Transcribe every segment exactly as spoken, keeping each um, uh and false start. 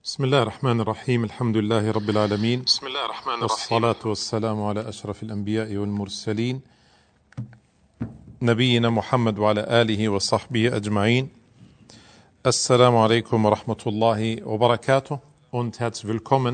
بسم الله الرحمن الرحيم الحمد لله رب العالمين بسم الله الرحمن الرحيم والصلاة والسلام على أشرف الأنبياء والمرسلين نبينا محمد وعلى آله وصحبه أجمعين. Assalamu alaikum wa rahmatullahi wa barakatuh und herzlich willkommen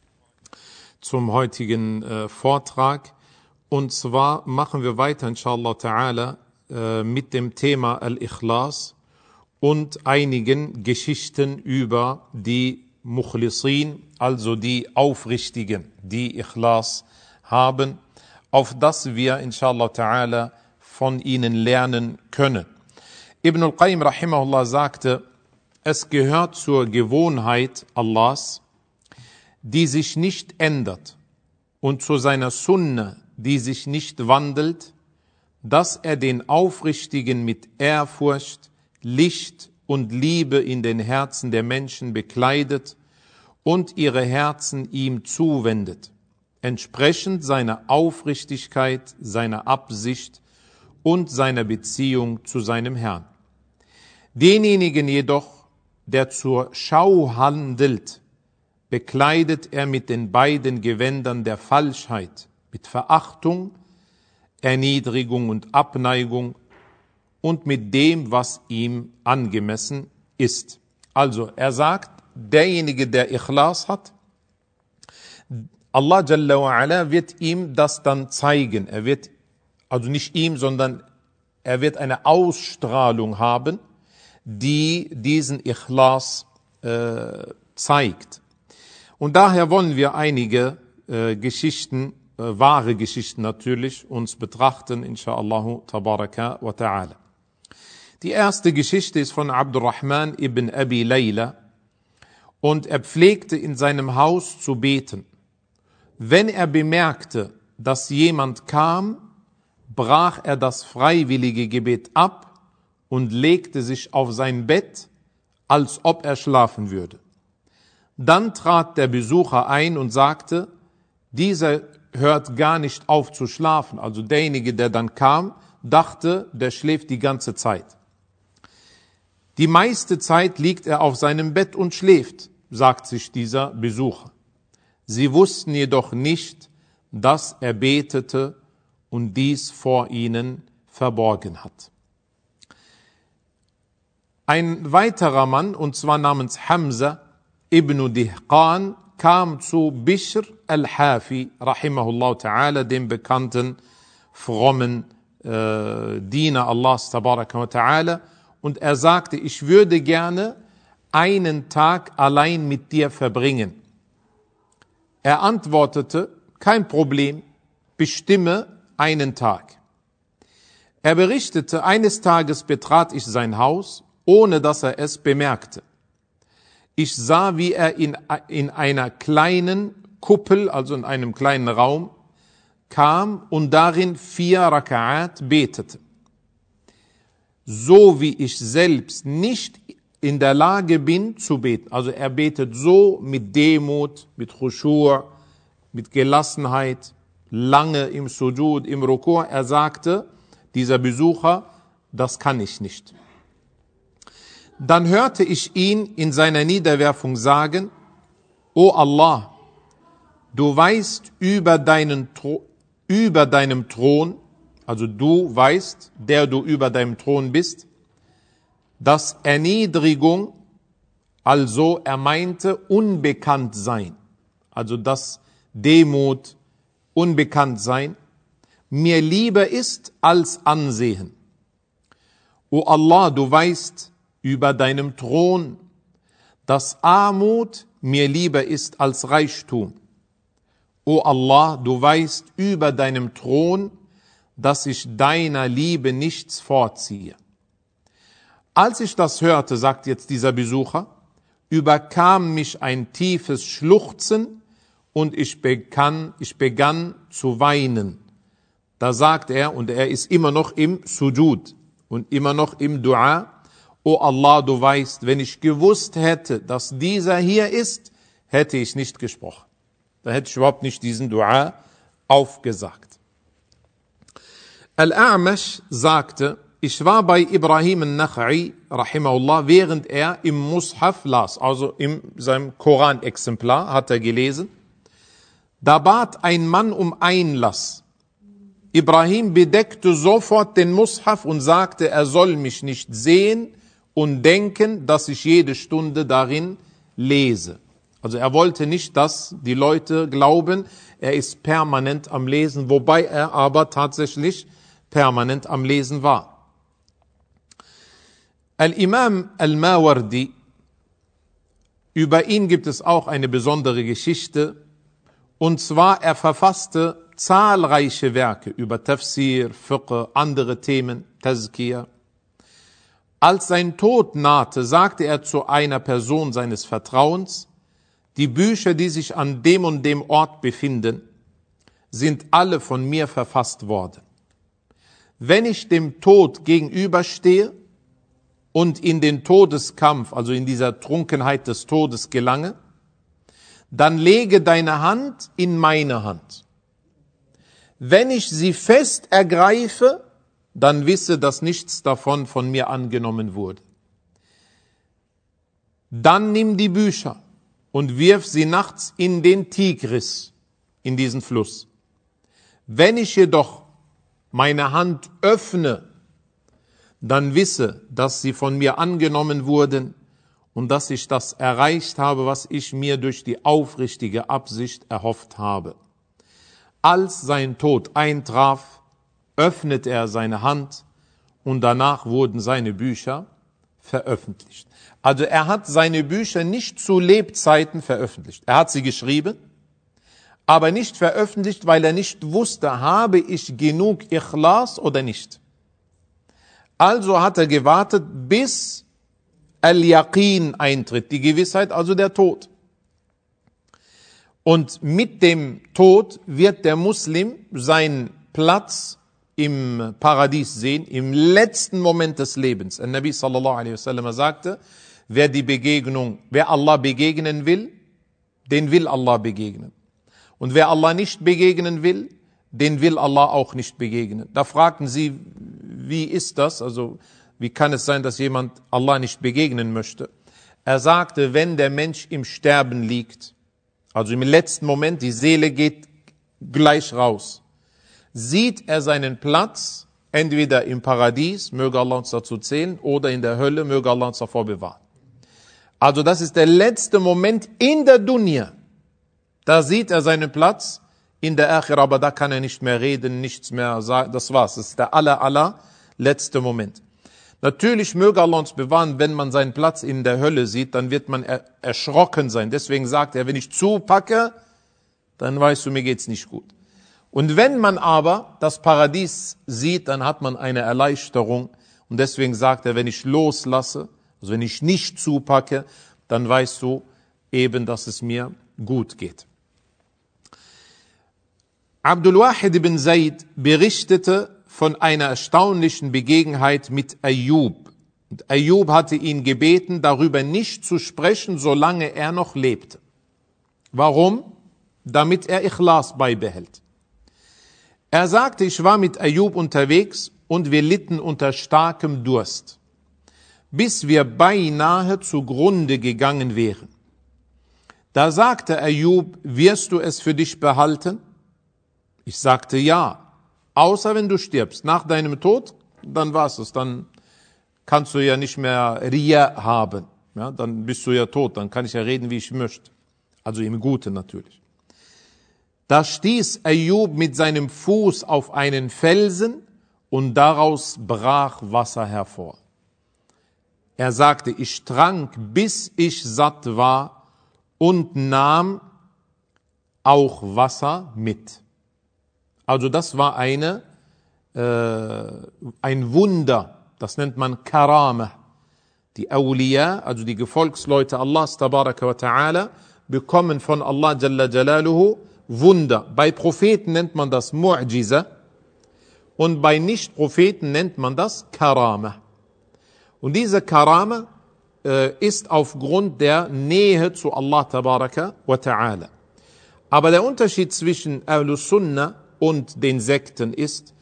zum heutigen äh, Vortrag. Und zwar machen wir weiter, inshallah ta'ala, äh, mit dem Thema Al-Ikhlas und einigen Geschichten über die Mukhlisin, also die Aufrichtigen, die Ikhlas haben, auf das wir, inshallah ta'ala, von ihnen lernen können. Ibn al-Qayyim rahimahullah sagte, es gehört zur Gewohnheit Allahs, die sich nicht ändert, und zu seiner Sunna, die sich nicht wandelt, dass er den Aufrichtigen mit Ehrfurcht, Licht und Liebe in den Herzen der Menschen bekleidet und ihre Herzen ihm zuwendet, entsprechend seiner Aufrichtigkeit, seiner Absicht und seiner Beziehung zu seinem Herrn. Denjenigen jedoch, der zur Schau handelt, bekleidet er mit den beiden Gewändern der Falschheit, mit Verachtung, Erniedrigung und Abneigung und mit dem, was ihm angemessen ist. Also er sagt, derjenige, der Ikhlas hat, Allah Jalla wa Ala wird ihm das dann zeigen. Er wird, also nicht ihm, sondern er wird eine Ausstrahlung haben, die diesen Ikhlas äh, zeigt. Und daher wollen wir einige äh, Geschichten, äh, wahre Geschichten natürlich, uns betrachten, inshallah tabaraka wa ta'ala. Die erste Geschichte ist von Abdurrahman ibn Abi Layla, und er pflegte in seinem Haus zu beten. Wenn er bemerkte, dass jemand kam, brach er das freiwillige Gebet ab und legte sich auf sein Bett, als ob er schlafen würde. Dann trat der Besucher ein und sagte, dieser hört gar nicht auf zu schlafen. Also derjenige, der dann kam, dachte, der schläft die ganze Zeit. Die meiste Zeit liegt er auf seinem Bett und schläft, sagt sich dieser Besucher. Sie wussten jedoch nicht, dass er betete und dies vor ihnen verborgen hat. Ein weiterer Mann, und zwar namens Hamza ibn Dihqan, kam zu Bishr al-Hafi, rahimahullah ta'ala, dem bekannten, frommen äh, Diener Allahs, tabaraka wa ta'ala, und er sagte, ich würde gerne einen Tag allein mit dir verbringen. Er antwortete, kein Problem, bestimme einen Tag. Er berichtete, eines Tages betrat ich sein Haus, ohne dass er es bemerkte. Ich sah, wie er in, in einer kleinen Kuppel, also in einem kleinen Raum, kam und darin vier Raka'at betete. So wie ich selbst nicht in der Lage bin zu beten. Also er betet so mit Demut, mit Khushu', mit Gelassenheit, lange im Sujud, im Ruku'. Er sagte, dieser Besucher, das kann ich nicht. Dann hörte ich ihn in seiner Niederwerfung sagen, O Allah, du weißt über deinen, über deinem Thron, also du weißt, der du über deinem Thron bist, dass Erniedrigung, also er meinte unbekannt sein, also dass Demut, unbekannt sein, mir lieber ist als Ansehen. O Allah, du weißt über deinem Thron, dass Armut mir lieber ist als Reichtum. O Allah, du weißt über deinem Thron, dass ich deiner Liebe nichts vorziehe. Als ich das hörte, sagt jetzt dieser Besucher, überkam mich ein tiefes Schluchzen und ich begann, ich begann zu weinen. Da sagt er, und er ist immer noch im Sujud und immer noch im Dua, O Allah, du weißt, wenn ich gewusst hätte, dass dieser hier ist, hätte ich nicht gesprochen. Da hätte ich überhaupt nicht diesen Dua aufgesagt. Al-A'mash sagte, ich war bei Ibrahim al-Nakhai, rahimahullah, während er im Mushaf las, also in seinem Koranexemplar hat er gelesen. Da bat ein Mann um Einlass. Ibrahim bedeckte sofort den Mushaf und sagte, er soll mich nicht sehen und denken, dass ich jede Stunde darin lese. Also er wollte nicht, dass die Leute glauben, er ist permanent am Lesen, wobei er aber tatsächlich permanent am Lesen war. Al-Imam al-Mawardi, über ihn gibt es auch eine besondere Geschichte, und zwar er verfasste zahlreiche Werke über Tafsir, Fiqh, andere Themen, Tazkiyah. Als sein Tod nahte, sagte er zu einer Person seines Vertrauens, die Bücher, die sich an dem und dem Ort befinden, sind alle von mir verfasst worden. Wenn ich dem Tod gegenüberstehe und in den Todeskampf, also in dieser Trunkenheit des Todes gelange, dann lege deine Hand in meine Hand. Wenn ich sie fest ergreife, dann wisse, dass nichts davon von mir angenommen wurde. Dann nimm die Bücher und wirf sie nachts in den Tigris, in diesen Fluss. Wenn ich jedoch meine Hand öffne, dann wisse, dass sie von mir angenommen wurden und dass ich das erreicht habe, was ich mir durch die aufrichtige Absicht erhofft habe. Als sein Tod eintraf, öffnete er seine Hand und danach wurden seine Bücher veröffentlicht. Also er hat seine Bücher nicht zu Lebzeiten veröffentlicht. Er hat sie geschrieben, aber nicht veröffentlicht, weil er nicht wusste, habe ich genug Ikhlas oder nicht. Also hat er gewartet, bis Al-Yaqin eintritt, die Gewissheit, also der Tod. Und mit dem Tod wird der Muslim seinen Platz im Paradies sehen, im letzten Moment des Lebens. Der Nabi sallallahu alaihi wasallam sagte, wer die Begegnung, wer Allah begegnen will, den will Allah begegnen. Und wer Allah nicht begegnen will, den will Allah auch nicht begegnen. Da fragten sie, wie ist das? Also, wie kann es sein, dass jemand Allah nicht begegnen möchte? Er sagte, wenn der Mensch im Sterben liegt, also im letzten Moment, die Seele geht gleich raus, sieht er seinen Platz, entweder im Paradies, möge Allah uns dazu zählen, oder in der Hölle, möge Allah uns davor bewahren. Also das ist der letzte Moment in der Dunya. Da sieht er seinen Platz in der Akhirah, aber da kann er nicht mehr reden, nichts mehr sagen, das war's. Das ist der aller, aller letzte Moment. Natürlich möge Allah uns bewahren, wenn man seinen Platz in der Hölle sieht, dann wird man er- erschrocken sein. Deswegen sagt er, wenn ich zupacke, dann weißt du, mir geht's nicht gut. Und wenn man aber das Paradies sieht, dann hat man eine Erleichterung. Und deswegen sagt er, wenn ich loslasse, also wenn ich nicht zupacke, dann weißt du eben, dass es mir gut geht. Abdul Wahid ibn Zayd berichtete von einer erstaunlichen Begebenheit mit Ayyub. Und Ayyub hatte ihn gebeten, darüber nicht zu sprechen, solange er noch lebte. Warum? Damit er Ikhlas beibehält. Er sagte, ich war mit Ayyub unterwegs und wir litten unter starkem Durst, bis wir beinahe zugrunde gegangen wären. Da sagte Ayyub, wirst du es für dich behalten? Ich sagte, ja. Außer wenn du stirbst. Nach deinem Tod, dann war's es. Dann kannst du ja nicht mehr Riya haben. Ja, dann bist du ja tot. Dann kann ich ja reden, wie ich möchte. Also im Guten natürlich. Da stieß Ayyub mit seinem Fuß auf einen Felsen und daraus brach Wasser hervor. Er sagte, ich trank, bis ich satt war und nahm auch Wasser mit. Also das war eine, äh, ein Wunder, das nennt man Karama. Die Awliya, also die Gefolgsleute Allahs, tabaraka wa ta'ala, bekommen von Allah Jalla Jalaluhu Wunder. Bei Propheten nennt man das Mu'jiza und bei Nicht-Propheten nennt man das Karama. Und diese Karama äh, ist aufgrund der Nähe zu Allah tabaraka wa ta'ala. Aber der Unterschied zwischen Ahlus Sunnah und den Sekten ist,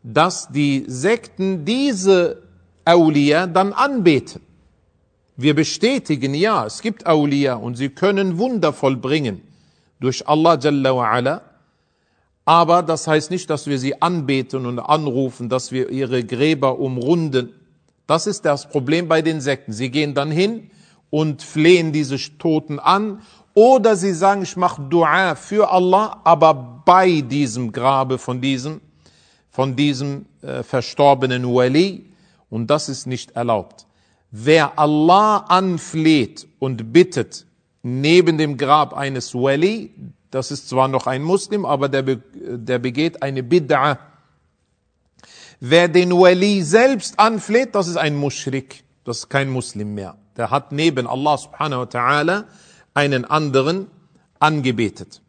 dass die Sekten diese Awliya dann anbeten. Wir bestätigen, ja, es gibt Awliya und sie können Wunder vollbringen durch Allah Jalla wa Ala, aber das heißt nicht, dass wir sie anbeten und anrufen, dass wir ihre Gräber umrunden. Das ist das Problem bei den Sekten. Sie gehen dann hin und flehen diese Toten an, oder sie sagen, ich mache Dua für Allah, aber bei diesem Grabe von diesem, von diesem äh, verstorbenen Wali, und das ist nicht erlaubt. Wer Allah anfleht und bittet neben dem Grab eines Wali, das ist zwar noch ein Muslim, aber der, be, der begeht eine Bid'a. Wer den Wali selbst anfleht, das ist ein Muschrik, das ist kein Muslim mehr. Der hat neben Allah subhanahu wa ta'ala einen anderen angebetet.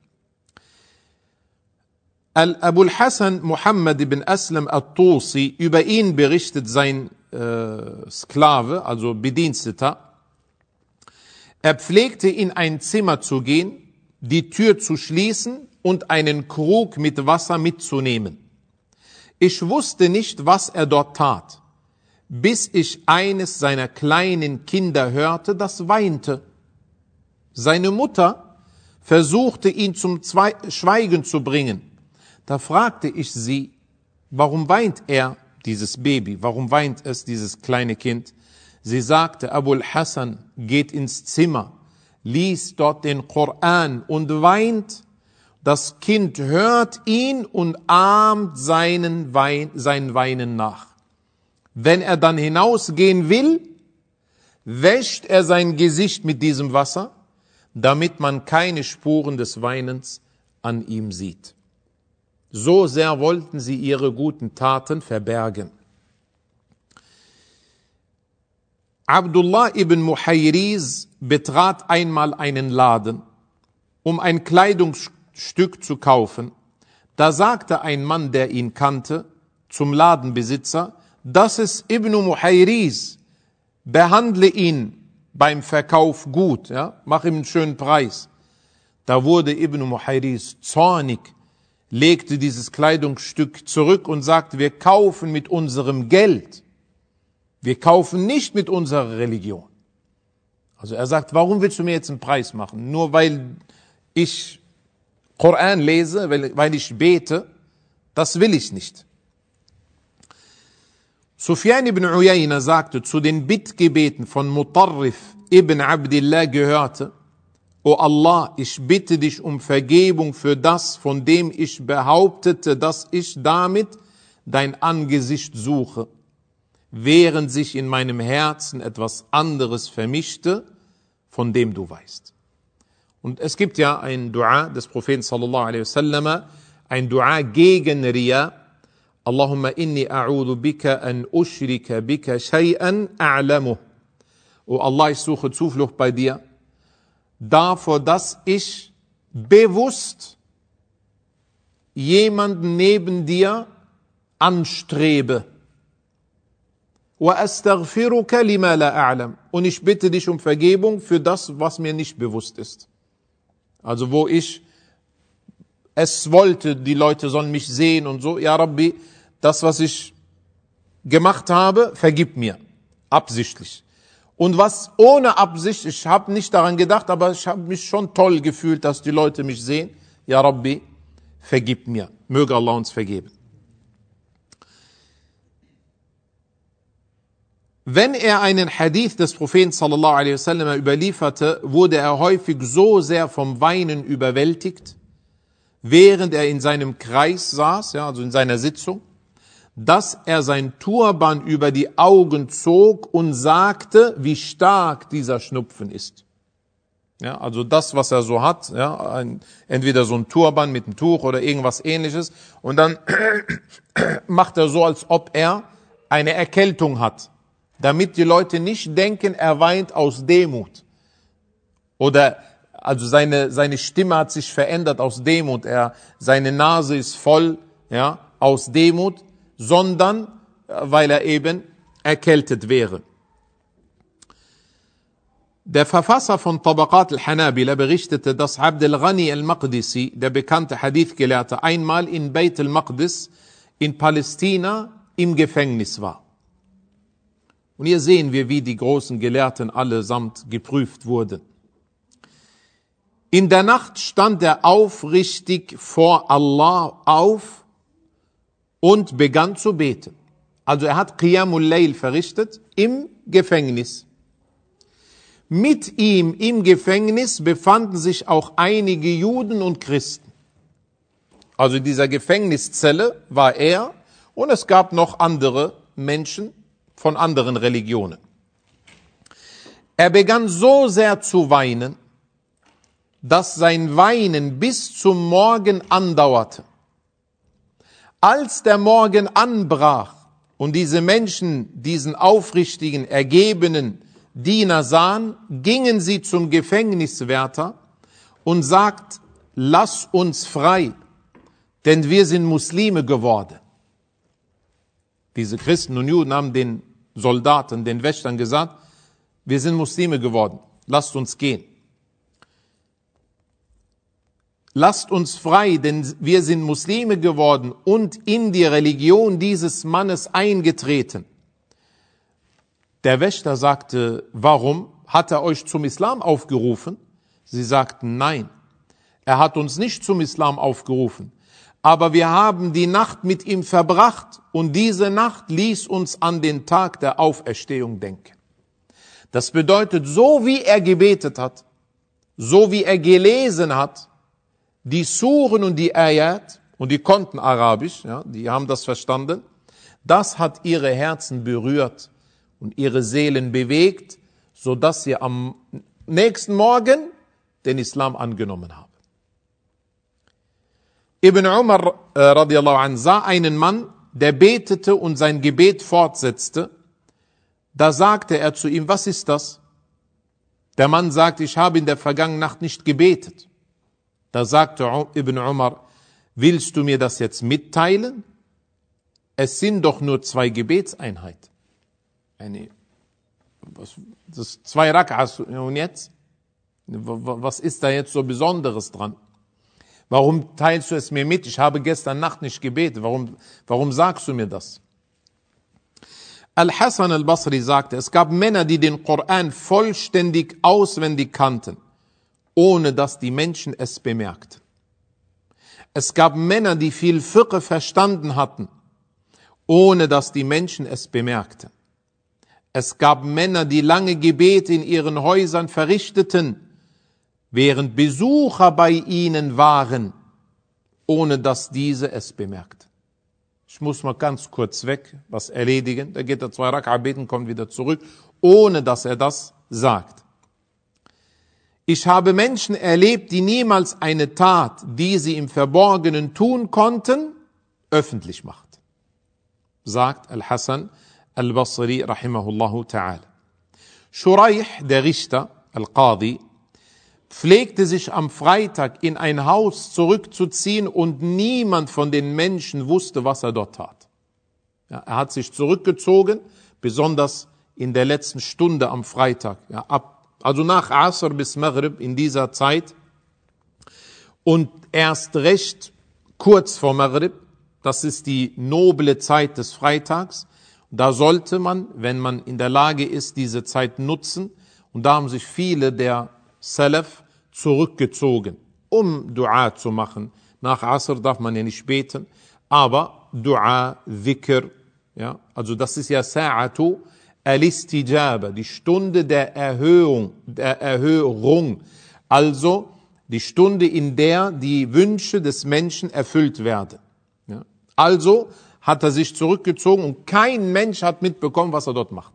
Al-Abul Hassan Muhammad ibn Aslam al-Tusi, über ihn berichtet sein äh, Sklave, also Bediensteter, er pflegte in ein Zimmer zu gehen, die Tür zu schließen und einen Krug mit Wasser mitzunehmen. Ich wusste nicht, was er dort tat, bis ich eines seiner kleinen Kinder hörte, das weinte. Seine Mutter versuchte, ihn zum Schweigen zu bringen. Da fragte ich sie, warum weint er, dieses Baby, warum weint es, dieses kleine Kind? Sie sagte, Abul Hassan geht ins Zimmer, liest dort den Koran und weint. Das Kind hört ihn und ahmt seinen Wein, sein Weinen nach. Wenn er dann hinausgehen will, wäscht er sein Gesicht mit diesem Wasser, damit man keine Spuren des Weinens an ihm sieht. So sehr wollten sie ihre guten Taten verbergen. Abdullah ibn Muhayriz betrat einmal einen Laden, um ein Kleidungsstück zu kaufen. Da sagte ein Mann, der ihn kannte, zum Ladenbesitzer, das ist Ibn Muhayriz, behandle ihn beim Verkauf gut, ja, mach ihm einen schönen Preis. Da wurde Ibn Muhayriz zornig, legte dieses Kleidungsstück zurück und sagte, wir kaufen mit unserem Geld. Wir kaufen nicht mit unserer Religion. Also er sagt, warum willst du mir jetzt einen Preis machen? Nur weil ich Koran lese, weil, weil ich bete, das will ich nicht. Sufyan ibn Uyayna sagte, zu den Bittgebeten von Mutarrif ibn Abdillah gehörte, O Allah, ich bitte dich um Vergebung für das, von dem ich behauptete, dass ich damit dein Angesicht suche, während sich in meinem Herzen etwas anderes vermischte, von dem du weißt. Und es gibt ja ein Dua des Propheten sallallahu alaihi wasallam, ein Dua gegen Riya. Allahumma inni a'udhu bika an ushrika bika shay'an a'lamuh. O Allah, ich suche Zuflucht bei dir davor, dass ich bewusst jemanden neben dir anstrebe. Wa astaghfiruka lima la a'lam. Und ich bitte dich um Vergebung für das, was mir nicht bewusst ist. Also wo ich es wollte, die Leute sollen mich sehen und so. Ja Rabbi, das, was ich gemacht habe, vergib mir. Absichtlich. Und was ohne Absicht, ich habe nicht daran gedacht, aber ich habe mich schon toll gefühlt, dass die Leute mich sehen. Ja Rabbi, vergib mir. Möge Allah uns vergeben. Wenn er einen Hadith des Propheten sallallahu alaihi wasallam überlieferte, wurde er häufig so sehr vom Weinen überwältigt, während er in seinem Kreis saß, ja, also in seiner Sitzung, dass er sein Turban über die Augen zog und sagte, wie stark dieser Schnupfen ist. Ja, also das, was er so hat, ja, ein, entweder so ein Turban mit einem Tuch oder irgendwas Ähnliches, und dann macht er so, als ob er eine Erkältung hat, damit die Leute nicht denken, er weint aus Demut. Oder, also seine, seine Stimme hat sich verändert aus Demut, er, seine Nase ist voll, ja, aus Demut, sondern weil er eben erkältet wäre. Der Verfasser von Tabaqat al-Hanabila berichtete, dass Abd al-Ghani al-Maqdisi, der bekannte Hadith-Gelehrte, einmal in Beit al-Maqdis in Palästina im Gefängnis war. Und hier sehen wir, wie die großen Gelehrten allesamt geprüft wurden. In der Nacht stand er aufrichtig vor Allah auf und begann zu beten. Also er hat Qiyamul Layl verrichtet im Gefängnis. Mit ihm im Gefängnis befanden sich auch einige Juden und Christen. Also in dieser Gefängniszelle war er und es gab noch andere Menschen von anderen Religionen. Er begann so sehr zu weinen, dass sein Weinen bis zum Morgen andauerte. Als der Morgen anbrach und diese Menschen diesen aufrichtigen, ergebenen Diener sahen, gingen sie zum Gefängniswärter und sagten, lass uns frei, denn wir sind Muslime geworden. Diese Christen und Juden haben den Soldaten, den Wächtern gesagt, wir sind Muslime geworden, lasst uns gehen. Lasst uns frei, denn wir sind Muslime geworden und in die Religion dieses Mannes eingetreten. Der Wächter sagte, warum? Hat er euch zum Islam aufgerufen? Sie sagten, nein, er hat uns nicht zum Islam aufgerufen. Aber wir haben die Nacht mit ihm verbracht und diese Nacht ließ uns an den Tag der Auferstehung denken. Das bedeutet, so wie er gebetet hat, so wie er gelesen hat, die Suren und die Ayat, und die konnten Arabisch, ja, die haben das verstanden, das hat ihre Herzen berührt und ihre Seelen bewegt, so dass sie am nächsten Morgen den Islam angenommen haben. Ibn Umar äh, radiallahu anh sah einen Mann, der betete und sein Gebet fortsetzte. Da sagte er zu ihm, was ist das? Der Mann sagte, ich habe in der vergangenen Nacht nicht gebetet. Da sagte Ibn Umar, willst du mir das jetzt mitteilen? Es sind doch nur zwei Gebetseinheiten. Eine, was, das zwei Rak'ahs und jetzt? Was ist da jetzt so Besonderes dran? Warum teilst du es mir mit? Ich habe gestern Nacht nicht gebetet. Warum, warum sagst du mir das? Al-Hasan al-Basri sagte, es gab Männer, die den Koran vollständig auswendig kannten, ohne dass die Menschen es bemerkten. Es gab Männer, die viel Fiqh verstanden hatten, ohne dass die Menschen es bemerkten. Es gab Männer, die lange Gebete in ihren Häusern verrichteten, während Besucher bei ihnen waren, ohne dass diese es bemerkten. Ich muss mal ganz kurz weg, was erledigen. Da geht er zwei Rak'a beten, kommt wieder zurück, ohne dass er das sagt. Ich habe Menschen erlebt, die niemals eine Tat, die sie im Verborgenen tun konnten, öffentlich macht. Sagt Al-Hasan al-Basri rahimahullahu ta'ala. Shuraih, der Richter, Al-Qadi, pflegte sich am Freitag in ein Haus zurückzuziehen und niemand von den Menschen wusste, was er dort tat. Ja, er hat sich zurückgezogen, besonders in der letzten Stunde am Freitag, ja, ab, also nach Asr bis Maghrib in dieser Zeit und erst recht kurz vor Maghrib, das ist die noble Zeit des Freitags. Da sollte man, wenn man in der Lage ist, diese Zeit nutzen, und da haben sich viele der Salaf zurückgezogen, um Dua zu machen. Nach Asr darf man ja nicht beten, aber Dua, Dhikr, ja, also das ist ja Sa'atu al-Istijaba, die Stunde der Erhöhung, der Erhörung, also die Stunde, in der die Wünsche des Menschen erfüllt werden. Ja. Also hat er sich zurückgezogen und kein Mensch hat mitbekommen, was er dort macht.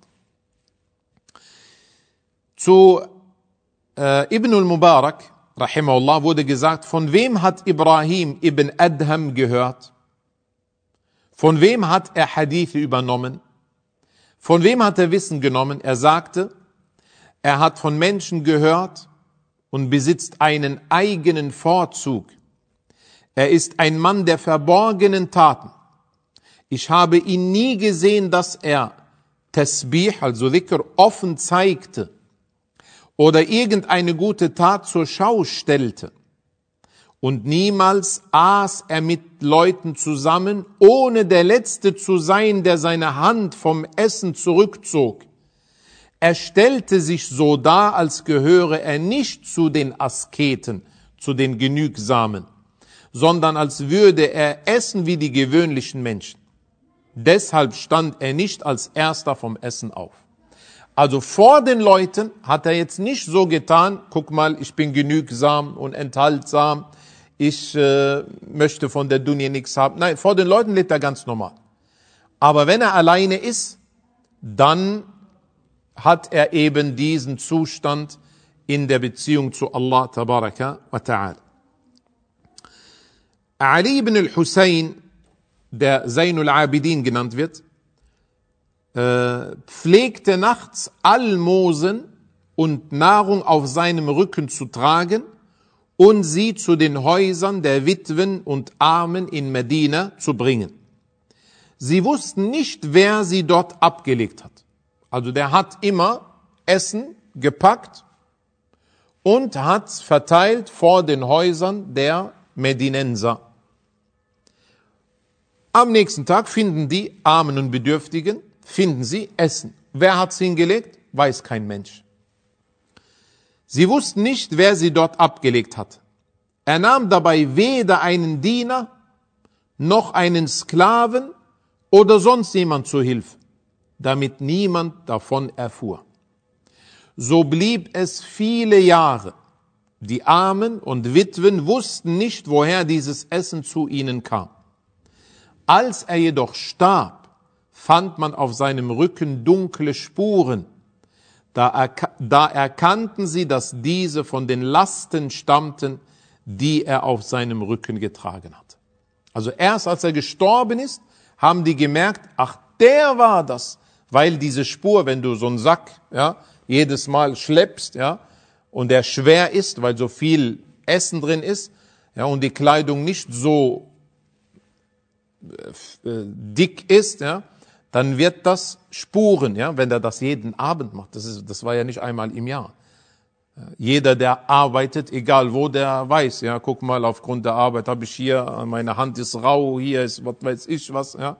Zu äh, Ibn al-Mubarak, rahimahullah, wurde gesagt, von wem hat Ibrahim ibn Adham gehört? Von wem hat er Hadithe übernommen? Von wem hat er Wissen genommen? Er sagte, er hat von Menschen gehört und besitzt einen eigenen Vorzug. Er ist ein Mann der verborgenen Taten. Ich habe ihn nie gesehen, dass er Tasbih, also Dhikr, offen zeigte oder irgendeine gute Tat zur Schau stellte Und niemals aß er mit Leuten zusammen, ohne der Letzte zu sein, der seine Hand vom Essen zurückzog. Er stellte sich so dar, als gehöre er nicht zu den Asketen, zu den Genügsamen, sondern als würde er essen wie die gewöhnlichen Menschen. Deshalb stand er nicht als Erster vom Essen auf. Also vor den Leuten hat er jetzt nicht so getan, guck mal, ich bin genügsam und enthaltsam, ich äh, möchte von der Dunya nichts haben. Nein, vor den Leuten lebt er ganz normal. Aber wenn er alleine ist, dann hat er eben diesen Zustand in der Beziehung zu Allah tabaraka wa ta'ala. Ali ibn al-Hussein, der Zainul Abidin genannt wird, äh, pflegte nachts Almosen und Nahrung auf seinem Rücken zu tragen und sie zu den Häusern der Witwen und Armen in Medina zu bringen. Sie wussten nicht, wer sie dort abgelegt hat. Also der hat immer Essen gepackt und hat verteilt vor den Häusern der Medinenser. Am nächsten Tag finden die Armen und Bedürftigen, finden sie Essen. Wer hat's hingelegt? Weiß kein Mensch. Sie wussten nicht, wer sie dort abgelegt hat. Er nahm dabei weder einen Diener, noch einen Sklaven oder sonst jemand zur Hilfe, damit niemand davon erfuhr. So blieb es viele Jahre. Die Armen und Witwen wussten nicht, woher dieses Essen zu ihnen kam. Als er jedoch starb, fand man auf seinem Rücken dunkle Spuren. Da, erka- da erkannten sie, dass diese von den Lasten stammten, die er auf seinem Rücken getragen hat. Also erst als er gestorben ist, haben die gemerkt, ach, der war das. Weil diese Spur, wenn du so einen Sack ja, jedes Mal schleppst, ja, und der schwer ist, weil so viel Essen drin ist, ja, und die Kleidung nicht so äh, dick ist, ja, dann wird das Spuren, ja, wenn er das jeden Abend macht. Das ist, das war ja nicht einmal im Jahr. Jeder, der arbeitet, egal wo, der weiß, ja, guck mal, aufgrund der Arbeit habe ich hier, meine Hand ist rau, hier ist, was weiß ich was, ja.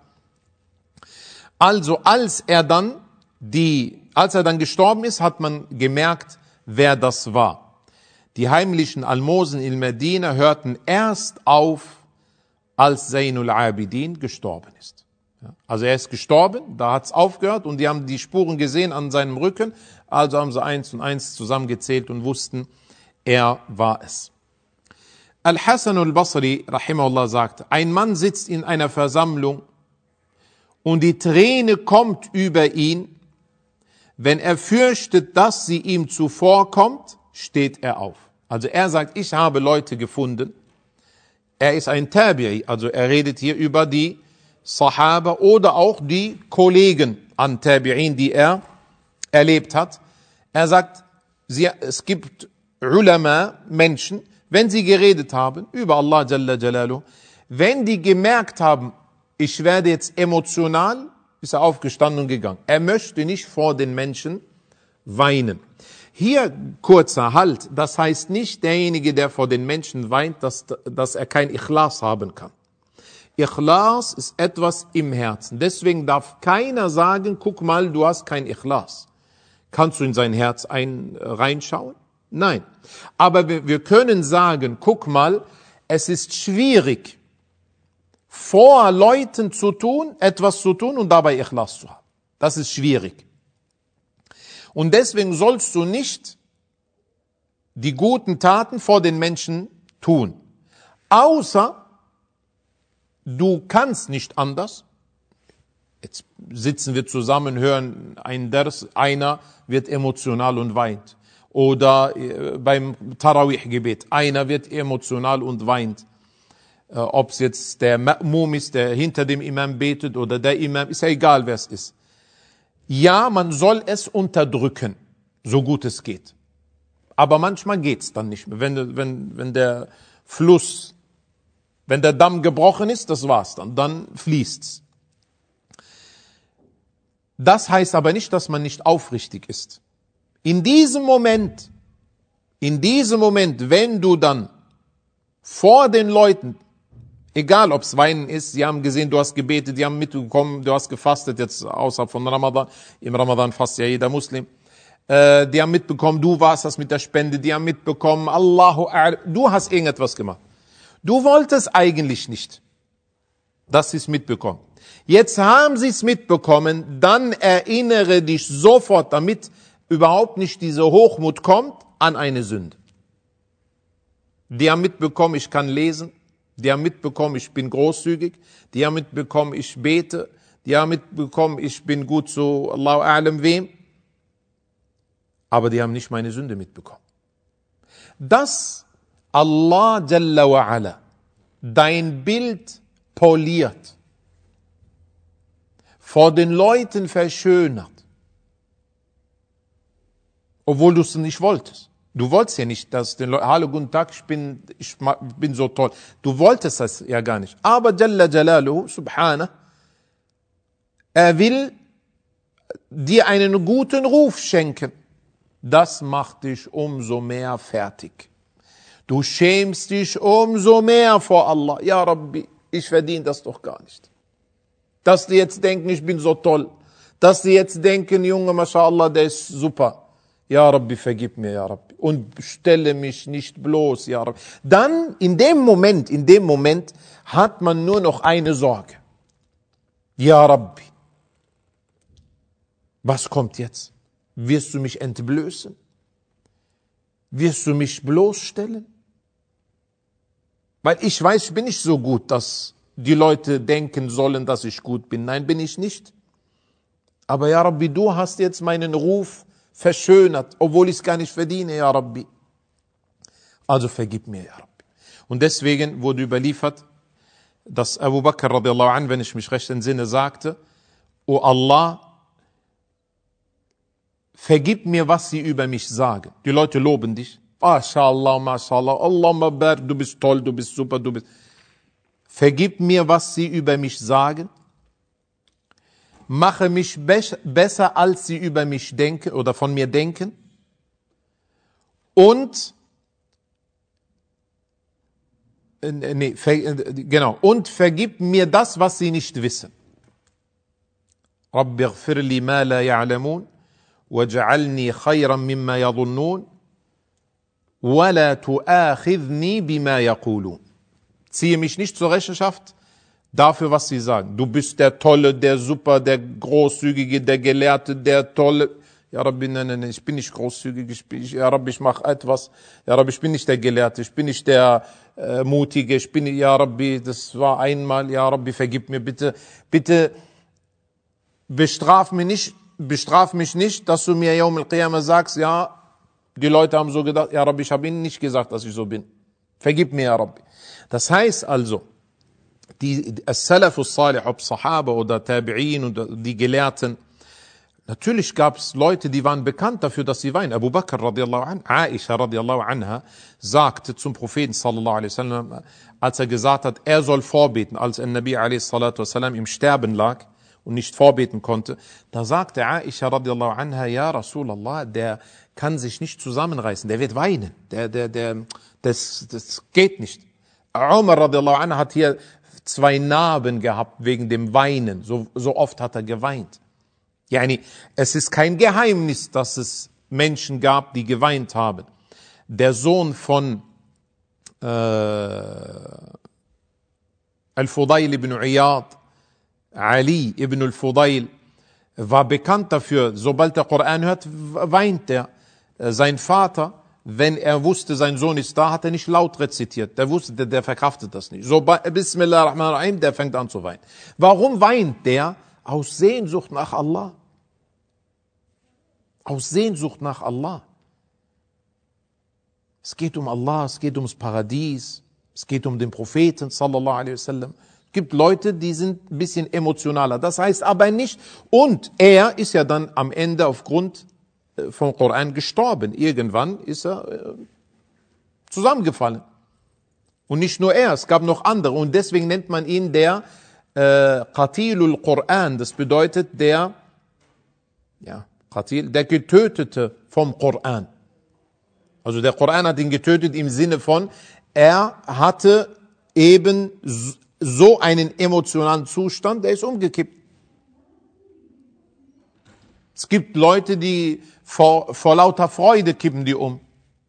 Also, als er dann die, als er dann gestorben ist, hat man gemerkt, wer das war. Die heimlichen Almosen in Medina hörten erst auf, als Zainul Abidin gestorben ist. Also er ist gestorben, da hat's aufgehört und die haben die Spuren gesehen an seinem Rücken, also haben sie eins und eins zusammengezählt und wussten, er war es. Al-Hasan al-Basri, rahimahullah, sagt, ein Mann sitzt in einer Versammlung und die Träne kommt über ihn. Wenn er fürchtet, dass sie ihm zuvorkommt, steht er auf. Also er sagt, ich habe Leute gefunden. Er ist ein Tabi'i, also er redet hier über die Sahaba oder auch die Kollegen an Tabi'in, die er erlebt hat. Er sagt, sie, es gibt Ulama, Menschen, wenn sie geredet haben über Allah Jalla Jalaluhu, wenn die gemerkt haben, ich werde jetzt emotional, ist er aufgestanden und gegangen. Er möchte nicht vor den Menschen weinen. Hier kurzer Halt, das heißt nicht derjenige, der vor den Menschen weint, dass, dass er kein Ikhlas haben kann. Ikhlas ist etwas im Herzen. Deswegen darf keiner sagen, guck mal, du hast kein Ikhlas. Kannst du in sein Herz ein, reinschauen? Nein. Aber wir, wir können sagen, guck mal, es ist schwierig, vor Leuten zu tun, etwas zu tun und dabei Ikhlas zu haben. Das ist schwierig. Und deswegen sollst du nicht die guten Taten vor den Menschen tun. Außer du kannst nicht anders. Jetzt sitzen wir zusammen, hören ein Ders, einer wird emotional und weint. Oder beim Tarawih-Gebet, einer wird emotional und weint. Ob es jetzt der Ma'mum ist, der hinter dem Imam betet, oder der Imam, ist ja egal, wer es ist. Ja, man soll es unterdrücken, so gut es geht. Aber manchmal geht's dann nicht mehr. Wenn, wenn, wenn der Fluss, wenn der Damm gebrochen ist, das war's dann. Dann fließt's. Das heißt aber nicht, dass man nicht aufrichtig ist. In diesem Moment, in diesem Moment, wenn du dann vor den Leuten, egal ob es Weinen ist, sie haben gesehen, du hast gebetet, die haben mitbekommen, du hast gefastet, jetzt außerhalb von Ramadan, im Ramadan fasst ja jeder Muslim, äh, die haben mitbekommen, du warst das mit der Spende, die haben mitbekommen, Allahu A'lam, du hast irgendetwas gemacht. Du wolltest eigentlich nicht, dass sie es mitbekommen. Jetzt haben sie es mitbekommen, dann erinnere dich sofort, damit überhaupt nicht diese Hochmut kommt, an eine Sünde. Die haben mitbekommen, ich kann lesen, die haben mitbekommen, ich bin großzügig, die haben mitbekommen, ich bete, die haben mitbekommen, ich bin gut zu Allahu A'lam wem, aber die haben nicht meine Sünde mitbekommen. Dass Allah Jalla wa Ala dein Bild poliert, vor den Leuten verschönert, obwohl du es nicht wolltest. Du wolltest ja nicht, dass den Leuten, hallo, guten Tag, ich bin, ich bin so toll. Du wolltest das ja gar nicht. Aber Jalla Jalaluhu, Subhanah, er will dir einen guten Ruf schenken. Das macht dich umso mehr fertig. Du schämst dich umso mehr vor Allah. Ja Rabbi, ich verdiene das doch gar nicht. Dass die jetzt denken, ich bin so toll. Dass die jetzt denken, Junge, MashaAllah, der ist super. Ja Rabbi, vergib mir, ja Rabbi. Und stelle mich nicht bloß, ja Rabbi. Dann, in dem Moment, in dem Moment, hat man nur noch eine Sorge. Ja Rabbi. Was kommt jetzt? Wirst du mich entblößen? Wirst du mich bloßstellen? Weil ich weiß, ich bin nicht so gut, dass die Leute denken sollen, dass ich gut bin. Nein, bin ich nicht. Aber ja Rabbi, du hast jetzt meinen Ruf verschönert, obwohl ich es gar nicht verdiene, ja Rabbi. Also vergib mir, ja Rabbi. Und deswegen wurde überliefert, dass Abu Bakr radiallahu anh, wenn ich mich recht entsinne, sagte, O Allah, vergib mir, was sie über mich sagen. Die Leute loben dich. MashaAllah, MashaAllah, Allahumma barik, du bist toll, du bist super, du bist... Vergib mir, was sie über mich sagen. Mache mich be- besser, als sie über mich denken oder von mir denken. Und, äh, nee, ver, äh, genau, und vergib mir das, was sie nicht wissen. Rabbi ighfir li ma la ya'lamun, waj'alni khayran mimma yadhunnun, wa la tu'akhidhni bima yaqulun. Ziehe mich nicht zur Rechenschaft dafür, was sie sagen. Du bist der Tolle, der Super, der Großzügige, der Gelehrte, der Tolle. Ja Rabbi, nein, nein, nein, ich bin nicht großzügig. Ich bin, ja Rabbi, ich mache etwas. Ja Rabbi, ich bin nicht der Gelehrte, ich bin nicht der äh, Mutige. Ich bin, ja Rabbi, das war einmal. Ja Rabbi, vergib mir bitte. Bitte bestraf mich nicht, bestraf mich nicht, dass du mir Yawm al-Qiyamah sagst, ja, die Leute haben so gedacht, ja Rabbi, ich habe ihnen nicht gesagt, dass ich so bin. Vergib mir, ja Rabbi. Das heißt also, die As-Salaf as-Salih, ob Sahaba oder Tabi'in oder die Gelehrten, natürlich gab es Leute, die waren bekannt dafür, dass sie weinen. Abu Bakr radiallahu anh, Aisha radiallahu anha, sagte zum Propheten sallallahu alaihi wasallam, als er gesagt hat, er soll vorbeten, als ein Nabi alaihi salatu wasallam im Sterben lag und nicht vorbeten konnte, da sagte Aisha radiallahu anha, ja Rasulallah, der kann sich nicht zusammenreißen, der wird weinen, der, der, der, das, das geht nicht. Umar radiallahu anhu hat hier zwei Narben gehabt wegen dem Weinen. So, so oft hat er geweint. Yani, es ist kein Geheimnis, dass es Menschen gab, die geweint haben. Der Sohn von äh, Al-Fudayl ibn Iyad, Ali ibn al-Fudayl, war bekannt dafür, sobald der Koran hört, weint er. Sein Vater, wenn er wusste, sein Sohn ist da, hat er nicht laut rezitiert. Der wusste, der, der verkraftet das nicht. So, Bismillahirrahmanirrahim, der fängt an zu weinen. Warum weint der? Aus Sehnsucht nach Allah. Aus Sehnsucht nach Allah. Es geht um Allah, es geht ums Paradies, es geht um den Propheten, sallallahu alaihi wasallam. Es gibt Leute, die sind ein bisschen emotionaler. Das heißt aber nicht, und er ist ja dann am Ende aufgrund vom Koran gestorben. Irgendwann ist er äh, zusammengefallen. Und nicht nur er, es gab noch andere. Und deswegen nennt man ihn der äh, Qatilul Quran. Das bedeutet der, ja, Qatil, der Getötete vom Koran. Also der Koran hat ihn getötet im Sinne von, er hatte eben so einen emotionalen Zustand, der ist umgekippt. Es gibt Leute, die vor, vor lauter Freude kippen die um.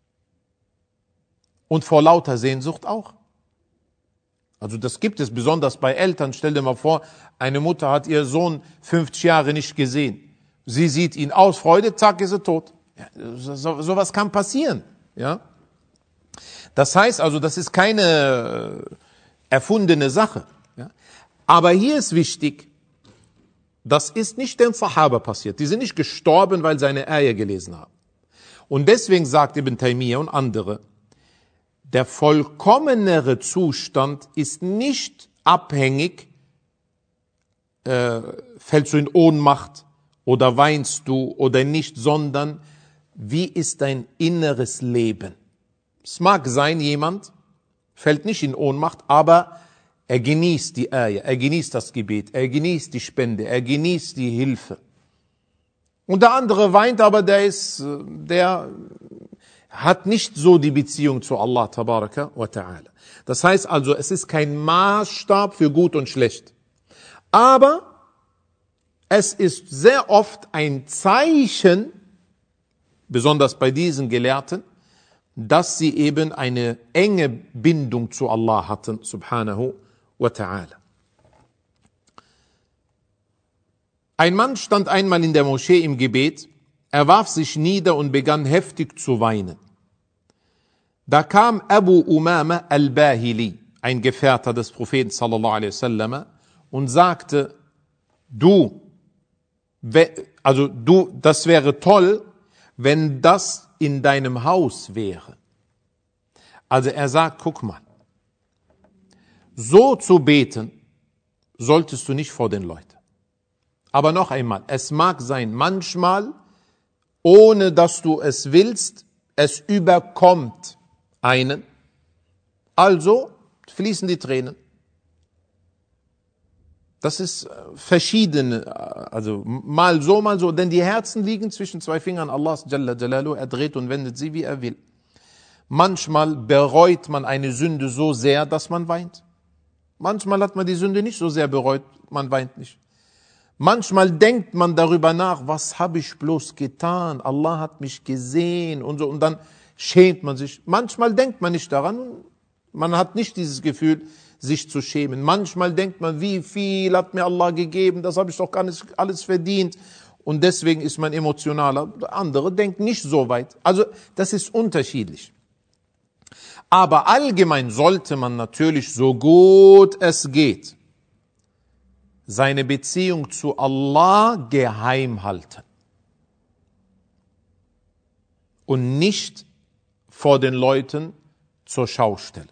Und vor lauter Sehnsucht auch. Also das gibt es besonders bei Eltern. Stell dir mal vor, eine Mutter hat ihr Sohn fünfzig Jahre nicht gesehen. Sie sieht ihn aus, Freude, zack, ist er tot. Ja, so, sowas kann passieren. Ja? Das heißt also, das ist keine erfundene Sache. Ja? Aber hier ist wichtig, das ist nicht den Sahaba passiert. Die sind nicht gestorben, weil sie eine Ayah gelesen haben. Und deswegen sagt Ibn Taymiyyah und andere, der vollkommenere Zustand ist nicht abhängig, äh, fällst du in Ohnmacht oder weinst du oder nicht, sondern wie ist dein inneres Leben? Es mag sein, jemand fällt nicht in Ohnmacht, aber er genießt die Ayah, er genießt das Gebet, er genießt die Spende, er genießt die Hilfe. Und der andere weint, aber der ist, der hat nicht so die Beziehung zu Allah tabaraka wa ta'ala. Das heißt also, es ist kein Maßstab für gut und schlecht. Aber es ist sehr oft ein Zeichen, besonders bei diesen Gelehrten, dass sie eben eine enge Bindung zu Allah hatten, subhanahu wa ta'ala. Ein Mann stand einmal in der Moschee im Gebet, er warf sich nieder und begann heftig zu weinen. Da kam Abu Umama al-Bahili, ein Gefährter des Propheten sallallahu alaihi wasallam, und sagte, du, also du, das wäre toll, wenn das in deinem Haus wäre. Also er sagt, guck mal, so zu beten solltest du nicht vor den Leuten. Aber noch einmal, es mag sein, manchmal, ohne dass du es willst, es überkommt einen. Also fließen die Tränen. Das ist verschieden, also mal so, mal so, denn die Herzen liegen zwischen zwei Fingern Allahs Jalla Jalaluhu, er dreht und wendet sie, wie er will. Manchmal bereut man eine Sünde so sehr, dass man weint. Manchmal hat man die Sünde nicht so sehr bereut, man weint nicht. Manchmal denkt man darüber nach, was habe ich bloß getan? Allah hat mich gesehen und so, und dann schämt man sich. Manchmal denkt man nicht daran, man hat nicht dieses Gefühl, sich zu schämen. Manchmal denkt man, wie viel hat mir Allah gegeben, das habe ich doch gar nicht alles verdient. Und deswegen ist man emotionaler. Andere denken nicht so weit. Also das ist unterschiedlich. Aber allgemein sollte man natürlich, so gut es geht, seine Beziehung zu Allah geheim halten. Und nicht vor den Leuten zur Schau stellen.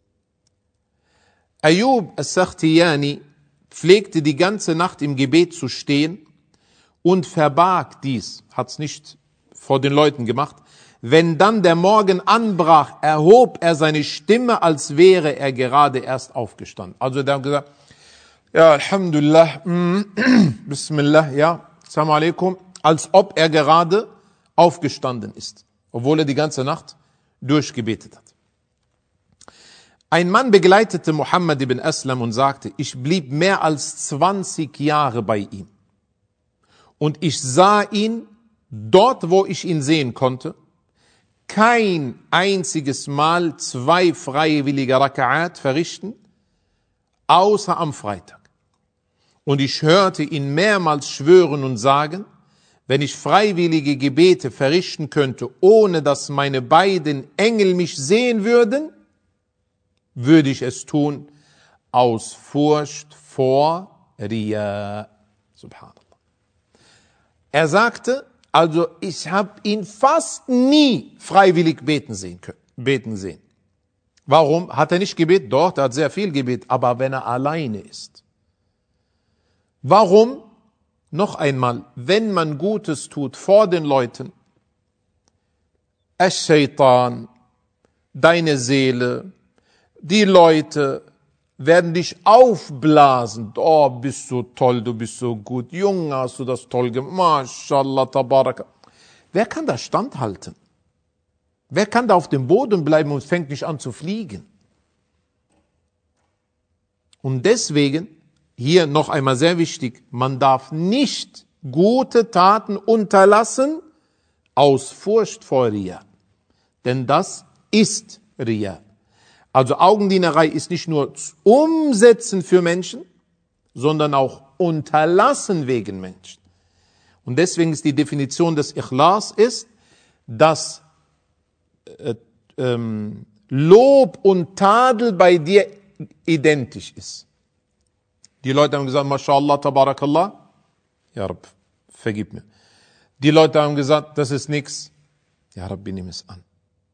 Ayub as-Sakhtiyani pflegte die ganze Nacht im Gebet zu stehen und verbarg dies, hat es nicht vor den Leuten gemacht. Wenn dann der Morgen anbrach, erhob er seine Stimme, als wäre er gerade erst aufgestanden. Also der hat gesagt, ja, Alhamdulillah, mm, Bismillah, ja, Assalamu alaikum, als ob er gerade aufgestanden ist, obwohl er die ganze Nacht durchgebetet hat. Ein Mann begleitete Muhammad ibn Aslam und sagte, ich blieb mehr als zwanzig Jahre bei ihm. Und ich sah ihn dort, wo ich ihn sehen konnte, kein einziges Mal zwei freiwillige Raka'at verrichten, außer am Freitag. Und ich hörte ihn mehrmals schwören und sagen, wenn ich freiwillige Gebete verrichten könnte, ohne dass meine beiden Engel mich sehen würden, würde ich es tun aus Furcht vor Riya. Subhanallah. Er sagte, also ich habe ihn fast nie freiwillig beten sehen können, beten sehen. Warum? Hat er nicht gebetet? Doch, er hat sehr viel gebetet, aber wenn er alleine ist. Warum? Noch einmal, wenn man Gutes tut vor den Leuten, Ash-Shaytan, deine Seele, die Leute werden dich aufblasen. Oh, bist du toll, du bist so gut. Junge, hast du das toll gemacht. Mashallah, tabaraka. Wer kann das standhalten? Wer kann da auf dem Boden bleiben und fängt nicht an zu fliegen? Und deswegen, hier noch einmal sehr wichtig, man darf nicht gute Taten unterlassen aus Furcht vor Riya. Denn das ist Riya. Also Augendienerei ist nicht nur Umsetzen für Menschen, sondern auch Unterlassen wegen Menschen. Und deswegen ist die Definition des Ikhlas ist, dass äh, ähm, Lob und Tadel bei dir identisch ist. Die Leute haben gesagt, MashaAllah, Tabarakallah. Ja, Rabb, vergib mir. Die Leute haben gesagt, das ist nichts. Ja, Rabbi, nimm es an.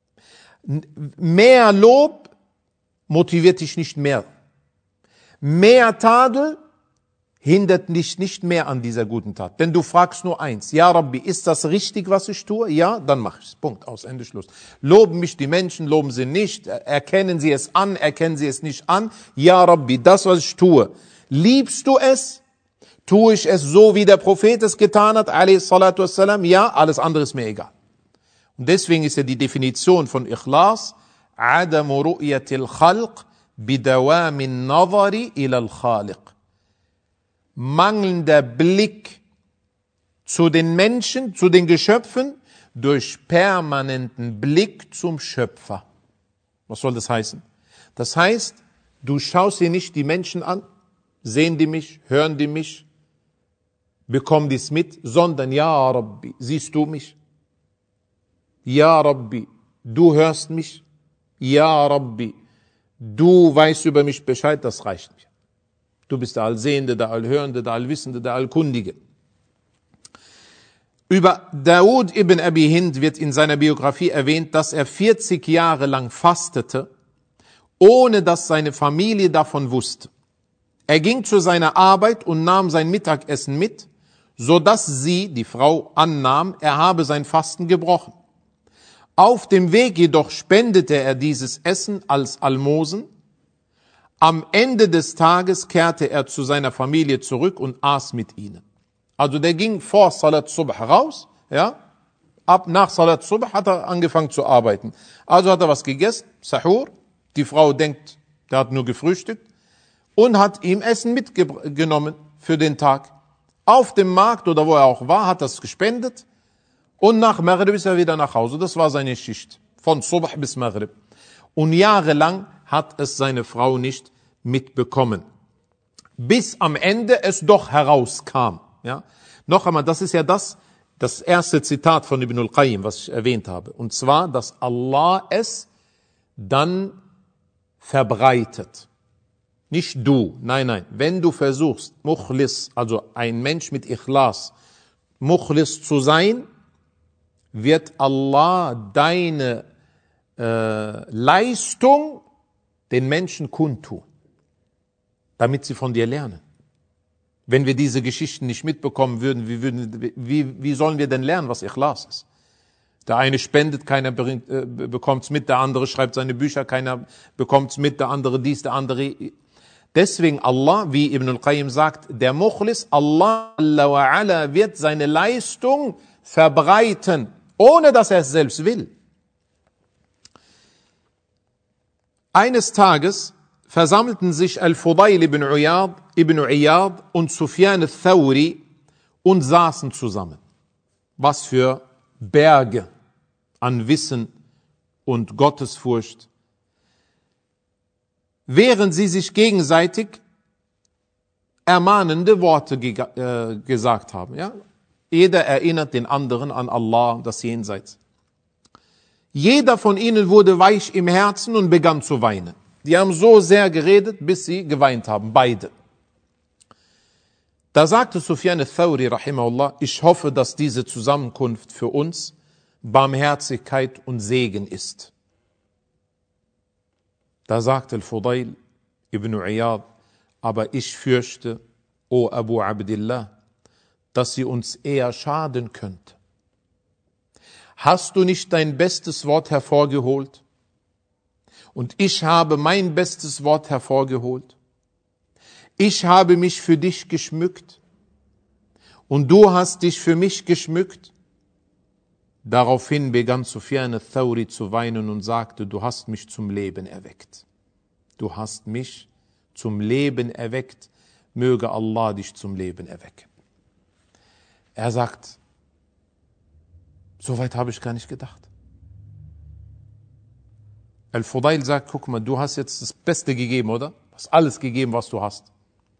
Mehr Lob motiviert dich nicht mehr. Mehr Tadel hindert dich nicht mehr an dieser guten Tat. Denn du fragst nur eins. Ja, Rabbi, ist das richtig, was ich tue? Ja, dann mach ich es. Punkt, aus, Ende, Schluss. Loben mich die Menschen, loben sie nicht. Erkennen sie es an, erkennen sie es nicht an. Ja, Rabbi, das, was ich tue. Liebst du es? Tue ich es so, wie der Prophet es getan hat? Alayhi salatu wassalam? Ja, alles andere ist mir egal. Und deswegen ist ja die Definition von Ikhlas, Adamu ru'yatil khalq bidawamin nazari ilal khaliq. Mangelnder Blick zu den Menschen, zu den Geschöpfen, durch permanenten Blick zum Schöpfer. Was soll das heißen? Das heißt, du schaust dir nicht die Menschen an, sehen die mich, hören die mich, bekommen die es mit, sondern ja Rabbi, siehst du mich? Ja Rabbi, du hörst mich? Ja Rabbi, du weißt über mich Bescheid, das reicht mir. Du bist der Allsehende, der Allhörende, der Allwissende, der Allkundige. Über Daud ibn Abi Hind wird in seiner Biografie erwähnt, dass er vierzig Jahre lang fastete, ohne dass seine Familie davon wusste. Er ging zu seiner Arbeit und nahm sein Mittagessen mit, so dass sie, die Frau, annahm, er habe sein Fasten gebrochen. Auf dem Weg jedoch spendete er dieses Essen als Almosen. Am Ende des Tages kehrte er zu seiner Familie zurück und aß mit ihnen. Also der ging vor Salat Subh raus, ja. Ab nach Salat Subh hat er angefangen zu arbeiten. Also hat er was gegessen, Sahur. Die Frau denkt, der hat nur gefrühstückt und hat ihm Essen mitgenommen für den Tag. Auf dem Markt oder wo er auch war, hat er es gespendet. Und nach Maghrib ist er wieder nach Hause. Das war seine Schicht. Von Subh bis Maghrib. Und jahrelang hat es seine Frau nicht mitbekommen. Bis am Ende es doch herauskam. Ja? Noch einmal, das ist ja das, das erste Zitat von Ibn al-Qayyim, was ich erwähnt habe. Und zwar, dass Allah es dann verbreitet. Nicht du. Nein, nein. Wenn du versuchst, Mukhlis, also ein Mensch mit Ikhlas, Mukhlis zu sein, wird Allah deine äh, Leistung den Menschen kundtun, damit sie von dir lernen. Wenn wir diese Geschichten nicht mitbekommen würden, wie, würden, wie, wie sollen wir denn lernen, was Ikhlas ist? Der eine spendet, keiner äh, bekommt es mit, der andere schreibt seine Bücher, keiner bekommt es mit, der andere dies, der andere. Deswegen Allah, wie Ibn al-Qayyim sagt, der Mukhlis, Allah wird seine Leistung verbreiten, ohne dass er es selbst will. Eines Tages versammelten sich Al-Fudayl ibn Iyad, ibn Iyad und Sufyan al-Thawri und saßen zusammen. Was für Berge an Wissen und Gottesfurcht. Während sie sich gegenseitig ermahnende Worte ge- äh, gesagt haben. Ja? Jeder erinnert den anderen an Allah, das Jenseits. Jeder von ihnen wurde weich im Herzen und begann zu weinen. Die haben so sehr geredet, bis sie geweint haben, beide. Da sagte Sufyan al-Thawri, rahimahullah, ich hoffe, dass diese Zusammenkunft für uns Barmherzigkeit und Segen ist. Da sagte Al-Fudayl ibn Iyad, aber ich fürchte, o Abu Abdillah, dass sie uns eher schaden könnte. Hast du nicht dein bestes Wort hervorgeholt? Und ich habe mein bestes Wort hervorgeholt. Ich habe mich für dich geschmückt. Und du hast dich für mich geschmückt. Daraufhin begann Sufyan al-Thawri zu weinen und sagte, du hast mich zum Leben erweckt. Du hast mich zum Leben erweckt. Möge Allah dich zum Leben erwecken. Er sagt, so weit habe ich gar nicht gedacht. Al-Fudail sagt, guck mal, du hast jetzt das Beste gegeben, oder? Du hast alles gegeben, was du hast.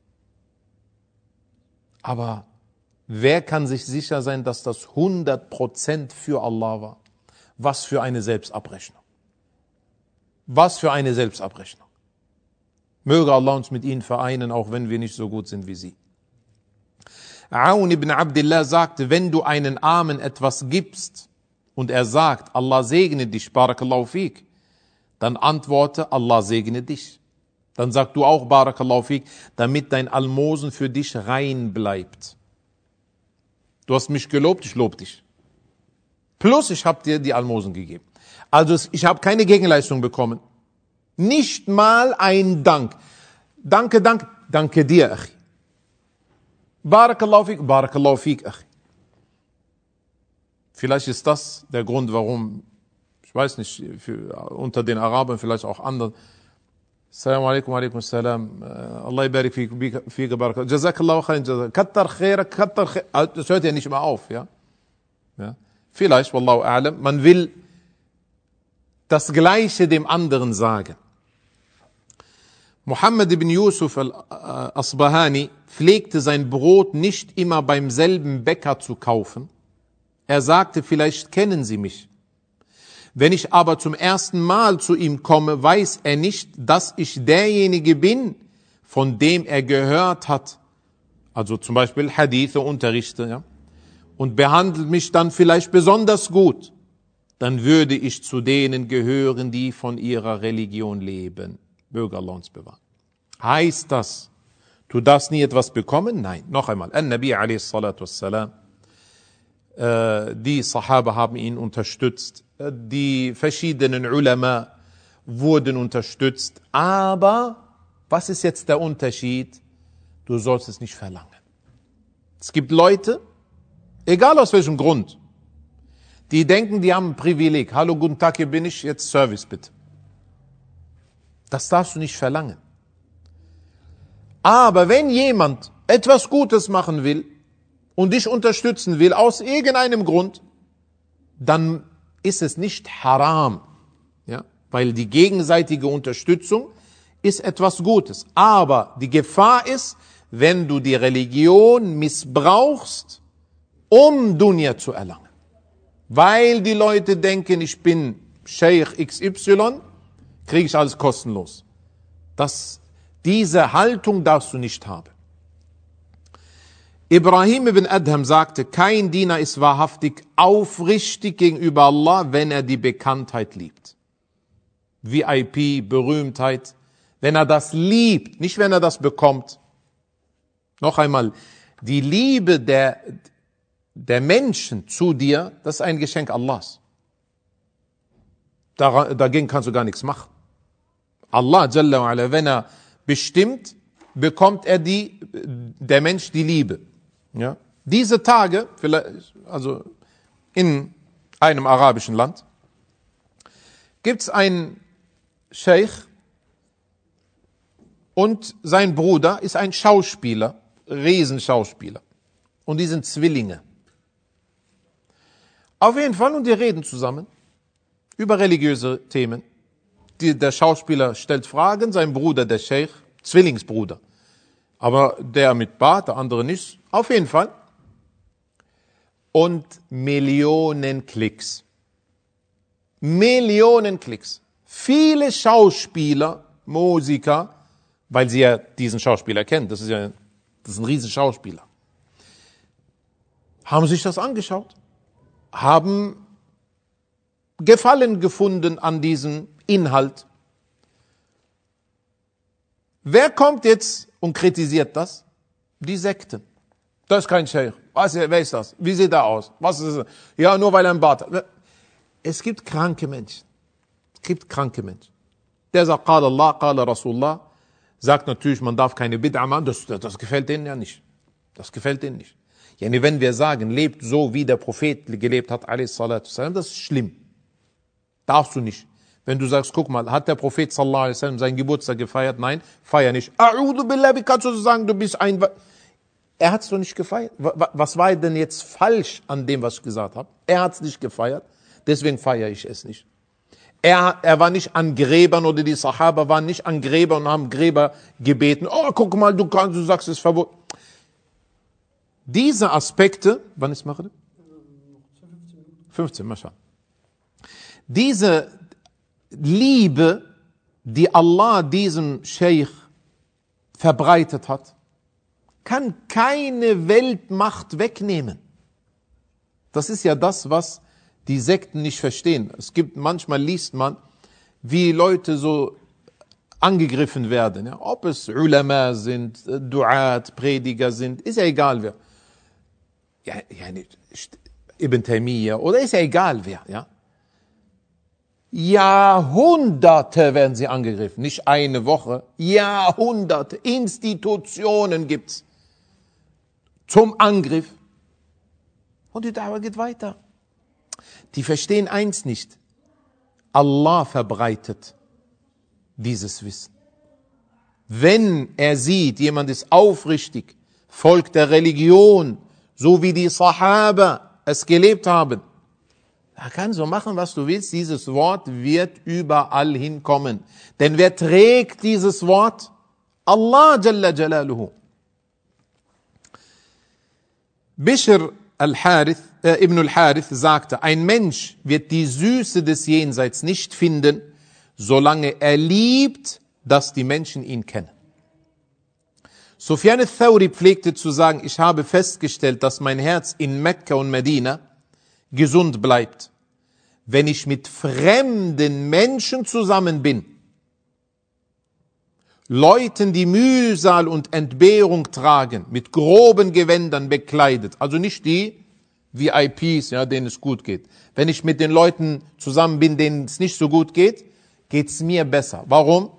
Aber wer kann sich sicher sein, dass das hundert Prozent für Allah war? Was für eine Selbstabrechnung. Was für eine Selbstabrechnung. Möge Allah uns mit ihnen vereinen, auch wenn wir nicht so gut sind wie sie. Aun ibn Abdullah sagte, wenn du einen Armen etwas gibst und er sagt, Allah segne dich, Barakallahu fik, dann antworte, Allah segne dich. Dann sag du auch, Barakallahu fik, damit dein Almosen für dich rein bleibt. Du hast mich gelobt, ich lobe dich. Plus, ich habe dir die Almosen gegeben. Also ich habe keine Gegenleistung bekommen. Nicht mal ein Dank. Danke, danke, danke dir, Achi. Barakallahu fik, Barakallahu fik, Achi. Vielleicht ist das der Grund, warum, ich weiß nicht, für, unter den Arabern, vielleicht auch anderen, Assalamu alaikum, alaikum salam, Allah ibarik fik, Barakallahu, Jazakallahu khairan, Jazak, Kattar khairak, Kattar khairak, das hört ja nicht immer auf, ja. ja. Vielleicht, Wallahu a'lam, man will das Gleiche dem anderen sagen. Muhammad ibn Yusuf al-Asbahani pflegte sein Brot nicht immer beim selben Bäcker zu kaufen. Er sagte, vielleicht kennen Sie mich. Wenn ich aber zum ersten Mal zu ihm komme, weiß er nicht, dass ich derjenige bin, von dem er gehört hat. Also zum Beispiel Hadithe unterrichte, ja, und behandelt mich dann vielleicht besonders gut. Dann würde ich zu denen gehören, die von ihrer Religion leben. Möge Allah uns bewahren. Heißt das, du darfst nie etwas bekommen? Nein. Noch einmal. An-Nabi alayhi salatu wassalam. Die Sahaba haben ihn unterstützt. Die verschiedenen Ulama wurden unterstützt. Aber was ist jetzt der Unterschied? Du sollst es nicht verlangen. Es gibt Leute, egal aus welchem Grund, die denken, die haben ein Privileg. Hallo, guten Tag, hier bin ich, jetzt Service bitte. Das darfst du nicht verlangen. Aber wenn jemand etwas Gutes machen will und dich unterstützen will, aus irgendeinem Grund, dann ist es nicht haram. Ja? Weil die gegenseitige Unterstützung ist etwas Gutes. Aber die Gefahr ist, wenn du die Religion missbrauchst, um Dunya zu erlangen. Weil die Leute denken, ich bin Sheikh X Y, kriege ich alles kostenlos. Das, diese Haltung darfst du nicht haben. Ibrahim ibn Adham sagte, kein Diener ist wahrhaftig aufrichtig gegenüber Allah, wenn er die Bekanntheit liebt. V I P, Berühmtheit, wenn er das liebt, nicht wenn er das bekommt. Noch einmal, die Liebe der, der Menschen zu dir, das ist ein Geschenk Allahs. Dagegen kannst du gar nichts machen. Allah, Jalla wa ala, wenn er bestimmt, bekommt er die, der Mensch die Liebe. Ja? Diese Tage, vielleicht, also in einem arabischen Land, gibt es einen Sheikh und sein Bruder ist ein Schauspieler, Riesenschauspieler. Und die sind Zwillinge. Auf jeden Fall, und die reden zusammen über religiöse Themen. Die, der Schauspieler stellt Fragen, sein Bruder, der Sheikh, Zwillingsbruder. Aber der mit Bart, der andere nicht. Auf jeden Fall. Und Millionen Klicks. Millionen Klicks. Viele Schauspieler, Musiker, weil sie ja diesen Schauspieler kennen, das ist ja das ist ein riesen Schauspieler, haben sich das angeschaut, haben Gefallen gefunden an diesem Inhalt. Wer kommt jetzt und kritisiert das? Die Sekten. Das ist kein Sheikh. Was, wer ist das? Wie sieht er aus? Was ist das? Ja, nur weil er einen Bart hat. Es gibt kranke Menschen. Es gibt kranke Menschen. Der sagt, Qala Allah, Qala Rasulullah, sagt natürlich, man darf keine Bid'a machen. Das, das gefällt denen ja nicht. Das gefällt denen nicht. Yani wenn wir sagen, lebt so, wie der Prophet gelebt hat, alayhi salatu wassalam, das ist schlimm. Darfst du nicht. Wenn du sagst, guck mal, hat der Prophet sallallahu alaihi wasallam seinen Geburtstag gefeiert? Nein, feier nicht. A'udhu billah, wie kannst du sagen, du bist ein... Er hat es doch nicht gefeiert. Was war denn jetzt falsch an dem, was ich gesagt habe? Er hat es nicht gefeiert, deswegen feiere ich es nicht. Er, er war nicht an Gräbern oder die Sahaba waren nicht an Gräbern und haben Gräber gebeten. Oh, guck mal, du kannst, du sagst es ist verboten. Diese Aspekte, wann ist Maghrib? fünfzehn, Mascha. Diese Liebe, die Allah diesem Scheich verbreitet hat, kann keine Weltmacht wegnehmen. Das ist ja das, was die Sekten nicht verstehen. Es gibt, manchmal liest man, wie Leute so angegriffen werden. Ja, ob es Ulama sind, Duat, Prediger sind, ist ja egal wer. Ja, ja nicht Ibn Taymiyyah oder ist ja egal wer. Ja. Jahrhunderte werden sie angegriffen, nicht eine Woche. Jahrhunderte, Institutionen gibt's zum Angriff. Und die Dauer geht weiter. Die verstehen eins nicht. Allah verbreitet dieses Wissen. Wenn er sieht, jemand ist aufrichtig, folgt der Religion, so wie die Sahaba es gelebt haben, da kannst du machen, was du willst. Dieses Wort wird überall hinkommen. Denn wer trägt dieses Wort? Allah Jalla Jalaluhu. Bishr al-Harith, äh, Ibn al-Harith sagte, ein Mensch wird die Süße des Jenseits nicht finden, solange er liebt, dass die Menschen ihn kennen. Sufyan al-Thawri pflegte zu sagen, ich habe festgestellt, dass mein Herz in Mekka und Medina gesund bleibt, wenn ich mit fremden Menschen zusammen bin. Leuten, die Mühsal und Entbehrung tragen, mit groben Gewändern bekleidet, also nicht die V I Ps, ja, denen es gut geht. Wenn ich mit den Leuten zusammen bin, denen es nicht so gut geht, geht's mir besser. Warum?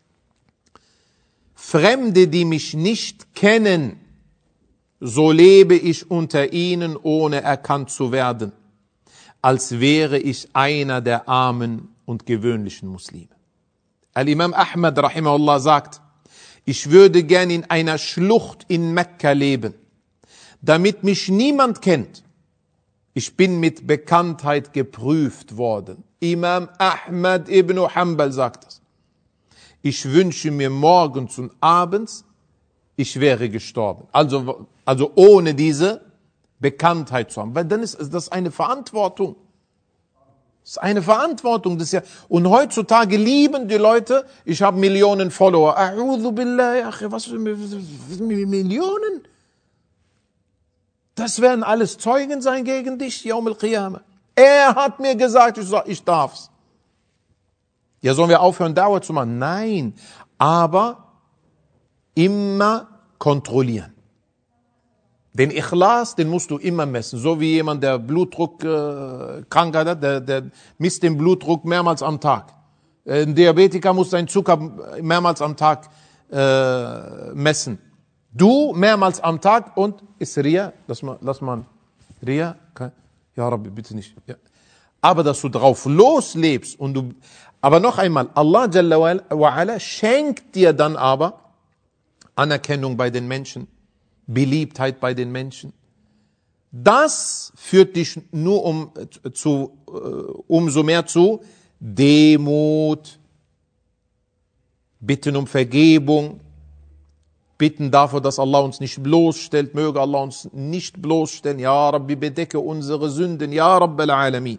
Fremde, die mich nicht kennen, so lebe ich unter ihnen, ohne erkannt zu werden, als wäre ich einer der armen und gewöhnlichen Muslime. Al-Imam Ahmad rahimahullah sagt, ich würde gern in einer Schlucht in Mekka leben, damit mich niemand kennt. Ich bin mit Bekanntheit geprüft worden. Imam Ahmad ibn Hanbal sagt das. Ich wünsche mir morgens und abends, ich wäre gestorben. Also, also ohne diese Bekanntheit zu haben. Weil dann ist das eine Verantwortung. Das ist eine Verantwortung. Das ist ja, und heutzutage lieben die Leute, ich habe Millionen Follower. A'udhu billah, was für Millionen? Das werden alles Zeugen sein gegen dich, Yawm al-Qiyamah. Er hat mir gesagt, ich, sag, ich darf's. Ja, sollen wir aufhören, Dauer zu machen? Nein, aber immer kontrollieren. Den Ikhlas, den musst du immer messen. So wie jemand, der Blutdruck äh, Krankheit hat, der, der misst den Blutdruck mehrmals am Tag. Ein Diabetiker muss seinen Zucker mehrmals am Tag äh, messen. Du mehrmals am Tag und ist Ria, lass mal, lass mal Ria, okay. Ja Rabbi, bitte nicht. Ja. Aber dass du drauf loslebst und du, aber noch einmal, Allah Jalla wa Ala schenkt dir dann aber Anerkennung bei den Menschen, Beliebtheit bei den Menschen. Das führt dich nur um, zu, umso mehr zu Demut, Bitten um Vergebung, bitten dafür, dass Allah uns nicht bloßstellt, möge Allah uns nicht bloßstellen. Ja Rabbi, bedecke unsere Sünden, Ja Rabbal Alamin.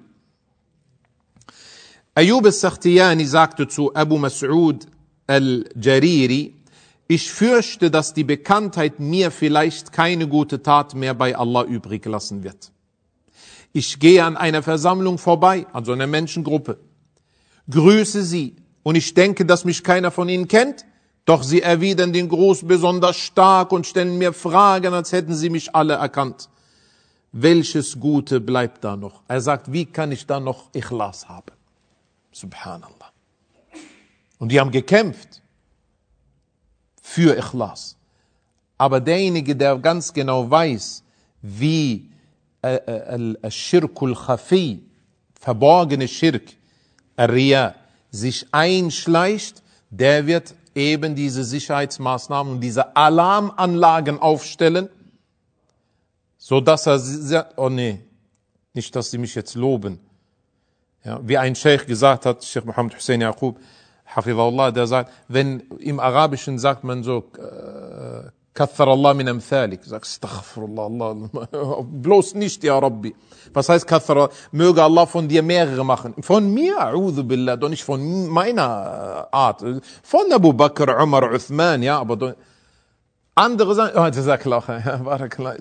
Ayub al-Sakhtiyani sagte zu Abu Mas'ud al-Jariri, ich fürchte, dass die Bekanntheit mir vielleicht keine gute Tat mehr bei Allah übrig lassen wird. Ich gehe an einer Versammlung vorbei, also einer Menschengruppe, grüße sie und ich denke, dass mich keiner von ihnen kennt, doch sie erwidern den Gruß besonders stark und stellen mir Fragen, als hätten sie mich alle erkannt. Welches Gute bleibt da noch? Er sagt, wie kann ich da noch Ikhlas haben? Subhanallah. Und die haben gekämpft für Ikhlas. Aber derjenige, der ganz genau weiß, wie al-Shirkul Khafi, verborgene Schirk, Riya, sich einschleicht, der wird eben diese Sicherheitsmaßnahmen und diese Alarmanlagen aufstellen, so dass er sagt, oh nee, nicht, dass sie mich jetzt loben. Ja, wie ein Sheikh gesagt hat, Sheikh Mohammed Hussein Yaqub, Hafidhullah, der sagt, wenn im Arabischen sagt man so, Kathar Allah min amthalik, sagt, Astaghfirullah, Allah, bloß nicht, Ya Rabbi. Was heißt Kathar? Möge Allah von dir mehrere machen. Von mir, A'udhu Billah, doch nicht von meiner Art. Von Abu Bakr, Umar, Uthman, ja, aber doch, andere sagen, oh, Jazakallah, Barakallah.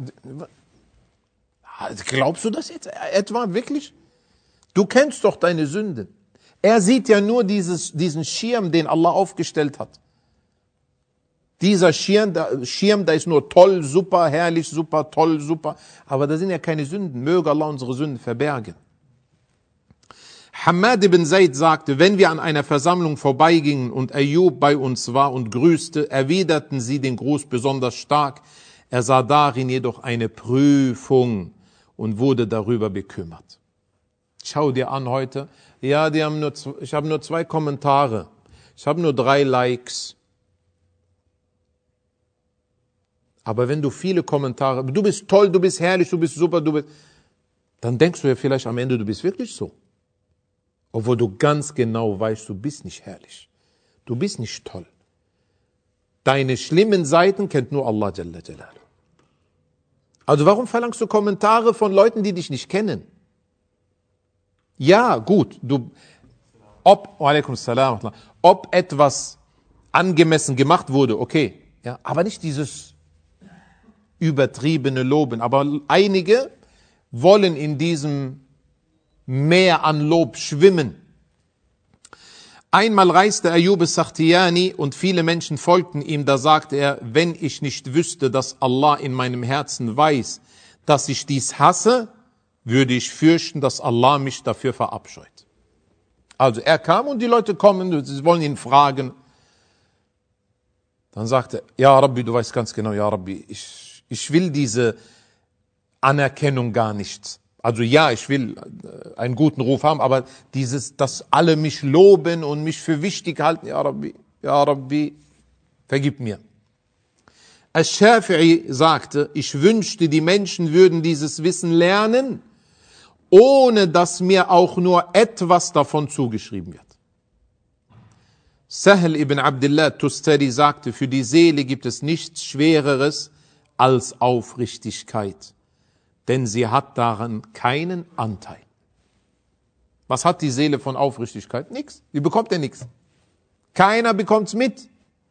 Glaubst du das jetzt etwa wirklich? Du kennst doch deine Sünden. Er sieht ja nur dieses, diesen Schirm, den Allah aufgestellt hat. Dieser Schirm da, Schirm, da ist nur toll, super, herrlich, super, toll, super. Aber da sind ja keine Sünden. Möge Allah unsere Sünden verbergen. Hammad ibn Zayd sagte, wenn wir an einer Versammlung vorbeigingen und Ayyub bei uns war und grüßte, erwiderten sie den Gruß besonders stark. Er sah darin jedoch eine Prüfung und wurde darüber bekümmert. Schau dir an heute. Ja, die haben nur, ich habe nur zwei Kommentare. Ich habe nur drei Likes. Aber wenn du viele Kommentare, du bist toll, du bist herrlich, du bist super, du bist, dann denkst du ja vielleicht am Ende, du bist wirklich so. Obwohl du ganz genau weißt, du bist nicht herrlich. Du bist nicht toll. Deine schlimmen Seiten kennt nur Allah Jalla Jalaluhu. Also warum verlangst du Kommentare von Leuten, die dich nicht kennen? Ja, gut, du, ob, alaikum salam, ob etwas angemessen gemacht wurde, okay, ja, aber nicht dieses übertriebene Loben. Aber einige wollen in diesem Meer an Lob schwimmen. Einmal reiste Ayyub as-Sakhtiyani und viele Menschen folgten ihm, da sagte er, wenn ich nicht wüsste, dass Allah in meinem Herzen weiß, dass ich dies hasse, würde ich fürchten, dass Allah mich dafür verabscheut. Also er kam und die Leute kommen, sie wollen ihn fragen. Dann sagte er, ja Rabbi, du weißt ganz genau, ja Rabbi, ich, ich will diese Anerkennung gar nicht. Also ja, ich will einen guten Ruf haben, aber dieses, dass alle mich loben und mich für wichtig halten, ja Rabbi, ja Rabbi, vergib mir. Ash-Shafi'i sagte, ich wünschte, die Menschen würden dieses Wissen lernen, ohne dass mir auch nur etwas davon zugeschrieben wird. Sahl ibn Abdullah Tustari sagte, für die Seele gibt es nichts Schwereres als Aufrichtigkeit, denn sie hat daran keinen Anteil. Was hat die Seele von Aufrichtigkeit? Nichts. Die bekommt ja nichts. Keiner bekommt's mit.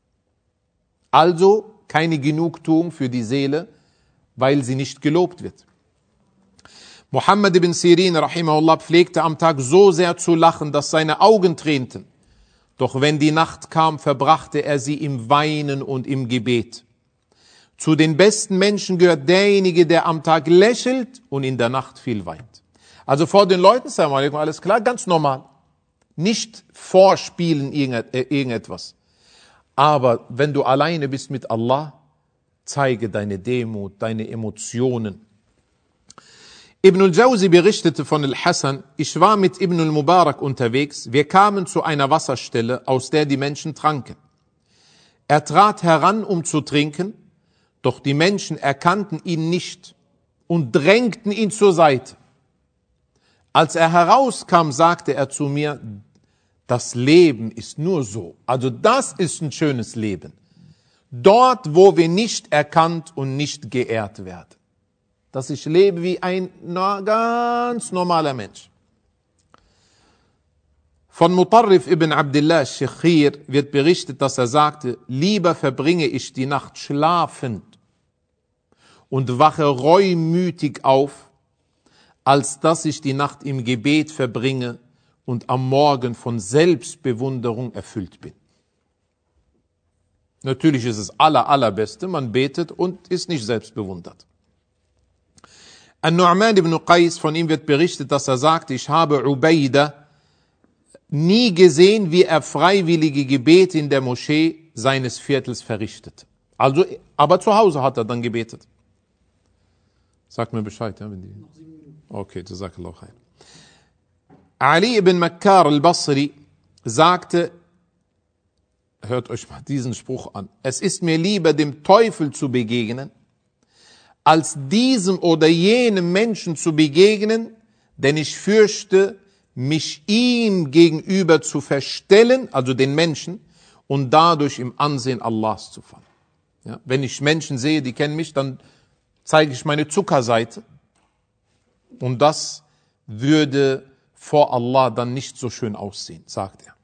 Also keine Genugtuung für die Seele, weil sie nicht gelobt wird. Muhammad ibn Sirin, rahimahullah, pflegte am Tag so sehr zu lachen, dass seine Augen tränten. Doch wenn die Nacht kam, verbrachte er sie im Weinen und im Gebet. Zu den besten Menschen gehört derjenige, der am Tag lächelt und in der Nacht viel weint. Also vor den Leuten, salam alaikum, alles klar, ganz normal. Nicht vorspielen irgendetwas. Aber wenn du alleine bist mit Allah, zeige deine Demut, deine Emotionen. Ibn al-Jawzi berichtete von al-Hasan, ich war mit Ibn al-Mubarak unterwegs, wir kamen zu einer Wasserstelle, aus der die Menschen tranken. Er trat heran, um zu trinken, doch die Menschen erkannten ihn nicht und drängten ihn zur Seite. Als er herauskam, sagte er zu mir, das Leben ist nur so, also das ist ein schönes Leben. Dort, wo wir nicht erkannt und nicht geehrt werden. Dass ich lebe wie ein ganz normaler Mensch. Von Mutarrif ibn Abdullah Shekhir wird berichtet, dass er sagte, lieber verbringe ich die Nacht schlafend und wache reumütig auf, als dass ich die Nacht im Gebet verbringe und am Morgen von Selbstbewunderung erfüllt bin. Natürlich ist es aller, allerbeste, man betet und ist nicht selbstbewundert. An-Nu'man ibn Qais, von ihm wird berichtet, dass er sagte, ich habe Ubayda nie gesehen, wie er freiwillige Gebete in der Moschee seines Viertels verrichtete. Also, aber zu Hause hat er dann gebetet. Sag mir Bescheid, ja, wenn die... Okay, Jazakallahu khair. Ali ibn Makkar al-Basri sagte, hört euch mal diesen Spruch an, es ist mir lieber, dem Teufel zu begegnen, als diesem oder jenem Menschen zu begegnen, denn ich fürchte, mich ihm gegenüber zu verstellen, also den Menschen, und dadurch im Ansehen Allahs zu fallen. Ja, wenn ich Menschen sehe, die kennen mich, dann zeige ich meine Zuckerseite. Und das würde vor Allah dann nicht so schön aussehen, sagt er.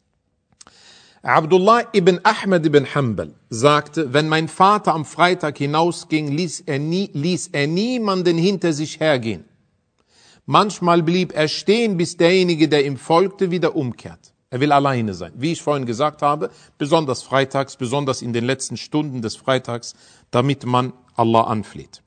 Abdullah ibn Ahmad ibn Hanbal sagte, wenn mein Vater am Freitag hinausging, ließ er, nie, ließ er niemanden hinter sich hergehen. Manchmal blieb er stehen, bis derjenige, der ihm folgte, wieder umkehrt. Er will alleine sein. Wie ich vorhin gesagt habe, besonders freitags, besonders in den letzten Stunden des Freitags, damit man Allah anfleht.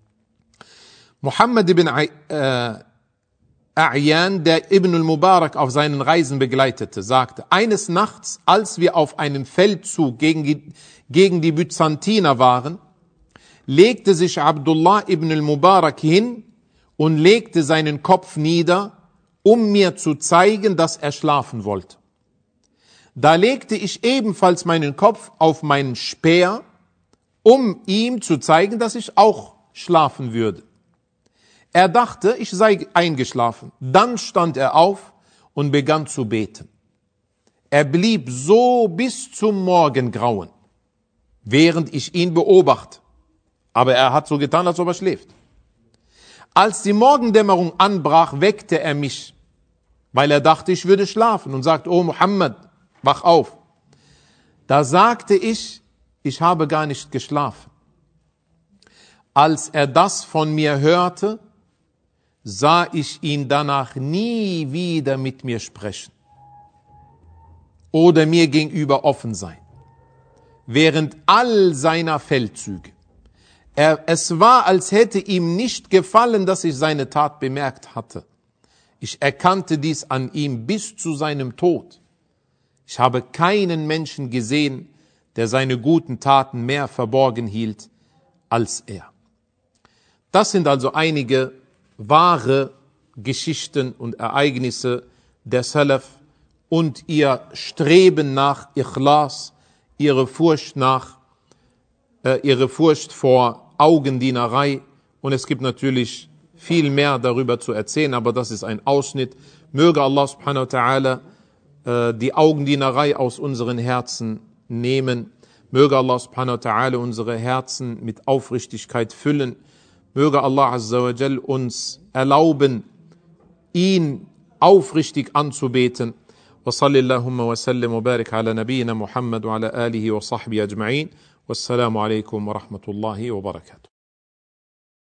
Muhammad ibn äh, A'yan, der Ibn al-Mubarak auf seinen Reisen begleitete, sagte, eines Nachts, als wir auf einem Feldzug gegen, gegen die Byzantiner waren, legte sich Abdullah ibn al-Mubarak hin und legte seinen Kopf nieder, um mir zu zeigen, dass er schlafen wollte. Da legte ich ebenfalls meinen Kopf auf meinen Speer, um ihm zu zeigen, dass ich auch schlafen würde. Er dachte, ich sei eingeschlafen. Dann stand er auf und begann zu beten. Er blieb so bis zum Morgengrauen, während ich ihn beobachte. Aber er hat so getan, als ob er schläft. Als die Morgendämmerung anbrach, weckte er mich, weil er dachte, ich würde schlafen und sagte, oh Muhammad, wach auf. Da sagte ich, ich habe gar nicht geschlafen. Als er das von mir hörte, sah ich ihn danach nie wieder mit mir sprechen oder mir gegenüber offen sein, während all seiner Feldzüge. Er, es war, als hätte ihm nicht gefallen, dass ich seine Tat bemerkt hatte. Ich erkannte dies an ihm bis zu seinem Tod. Ich habe keinen Menschen gesehen, der seine guten Taten mehr verborgen hielt als er. Das sind also einige wahre Geschichten und Ereignisse der Salaf und ihr Streben nach Ikhlas, ihre Furcht nach, äh, ihre Furcht vor Augendienerei. Und es gibt natürlich viel mehr darüber zu erzählen, aber das ist ein Ausschnitt. Möge Allah subhanahu wa ta'ala äh, die Augendienerei aus unseren Herzen nehmen. Möge Allah subhanahu wa ta'ala unsere Herzen mit Aufrichtigkeit füllen. Möge Allah azza wa jal uns erlauben, ihn aufrichtig anzubeten. Wa sallallahu wa sallim wa barik ala nabiyyina Muhammad wa ala alihi wa sahbihi ajma'in. Wassalamu alaikum wa rahmatullahi wa barakatuh.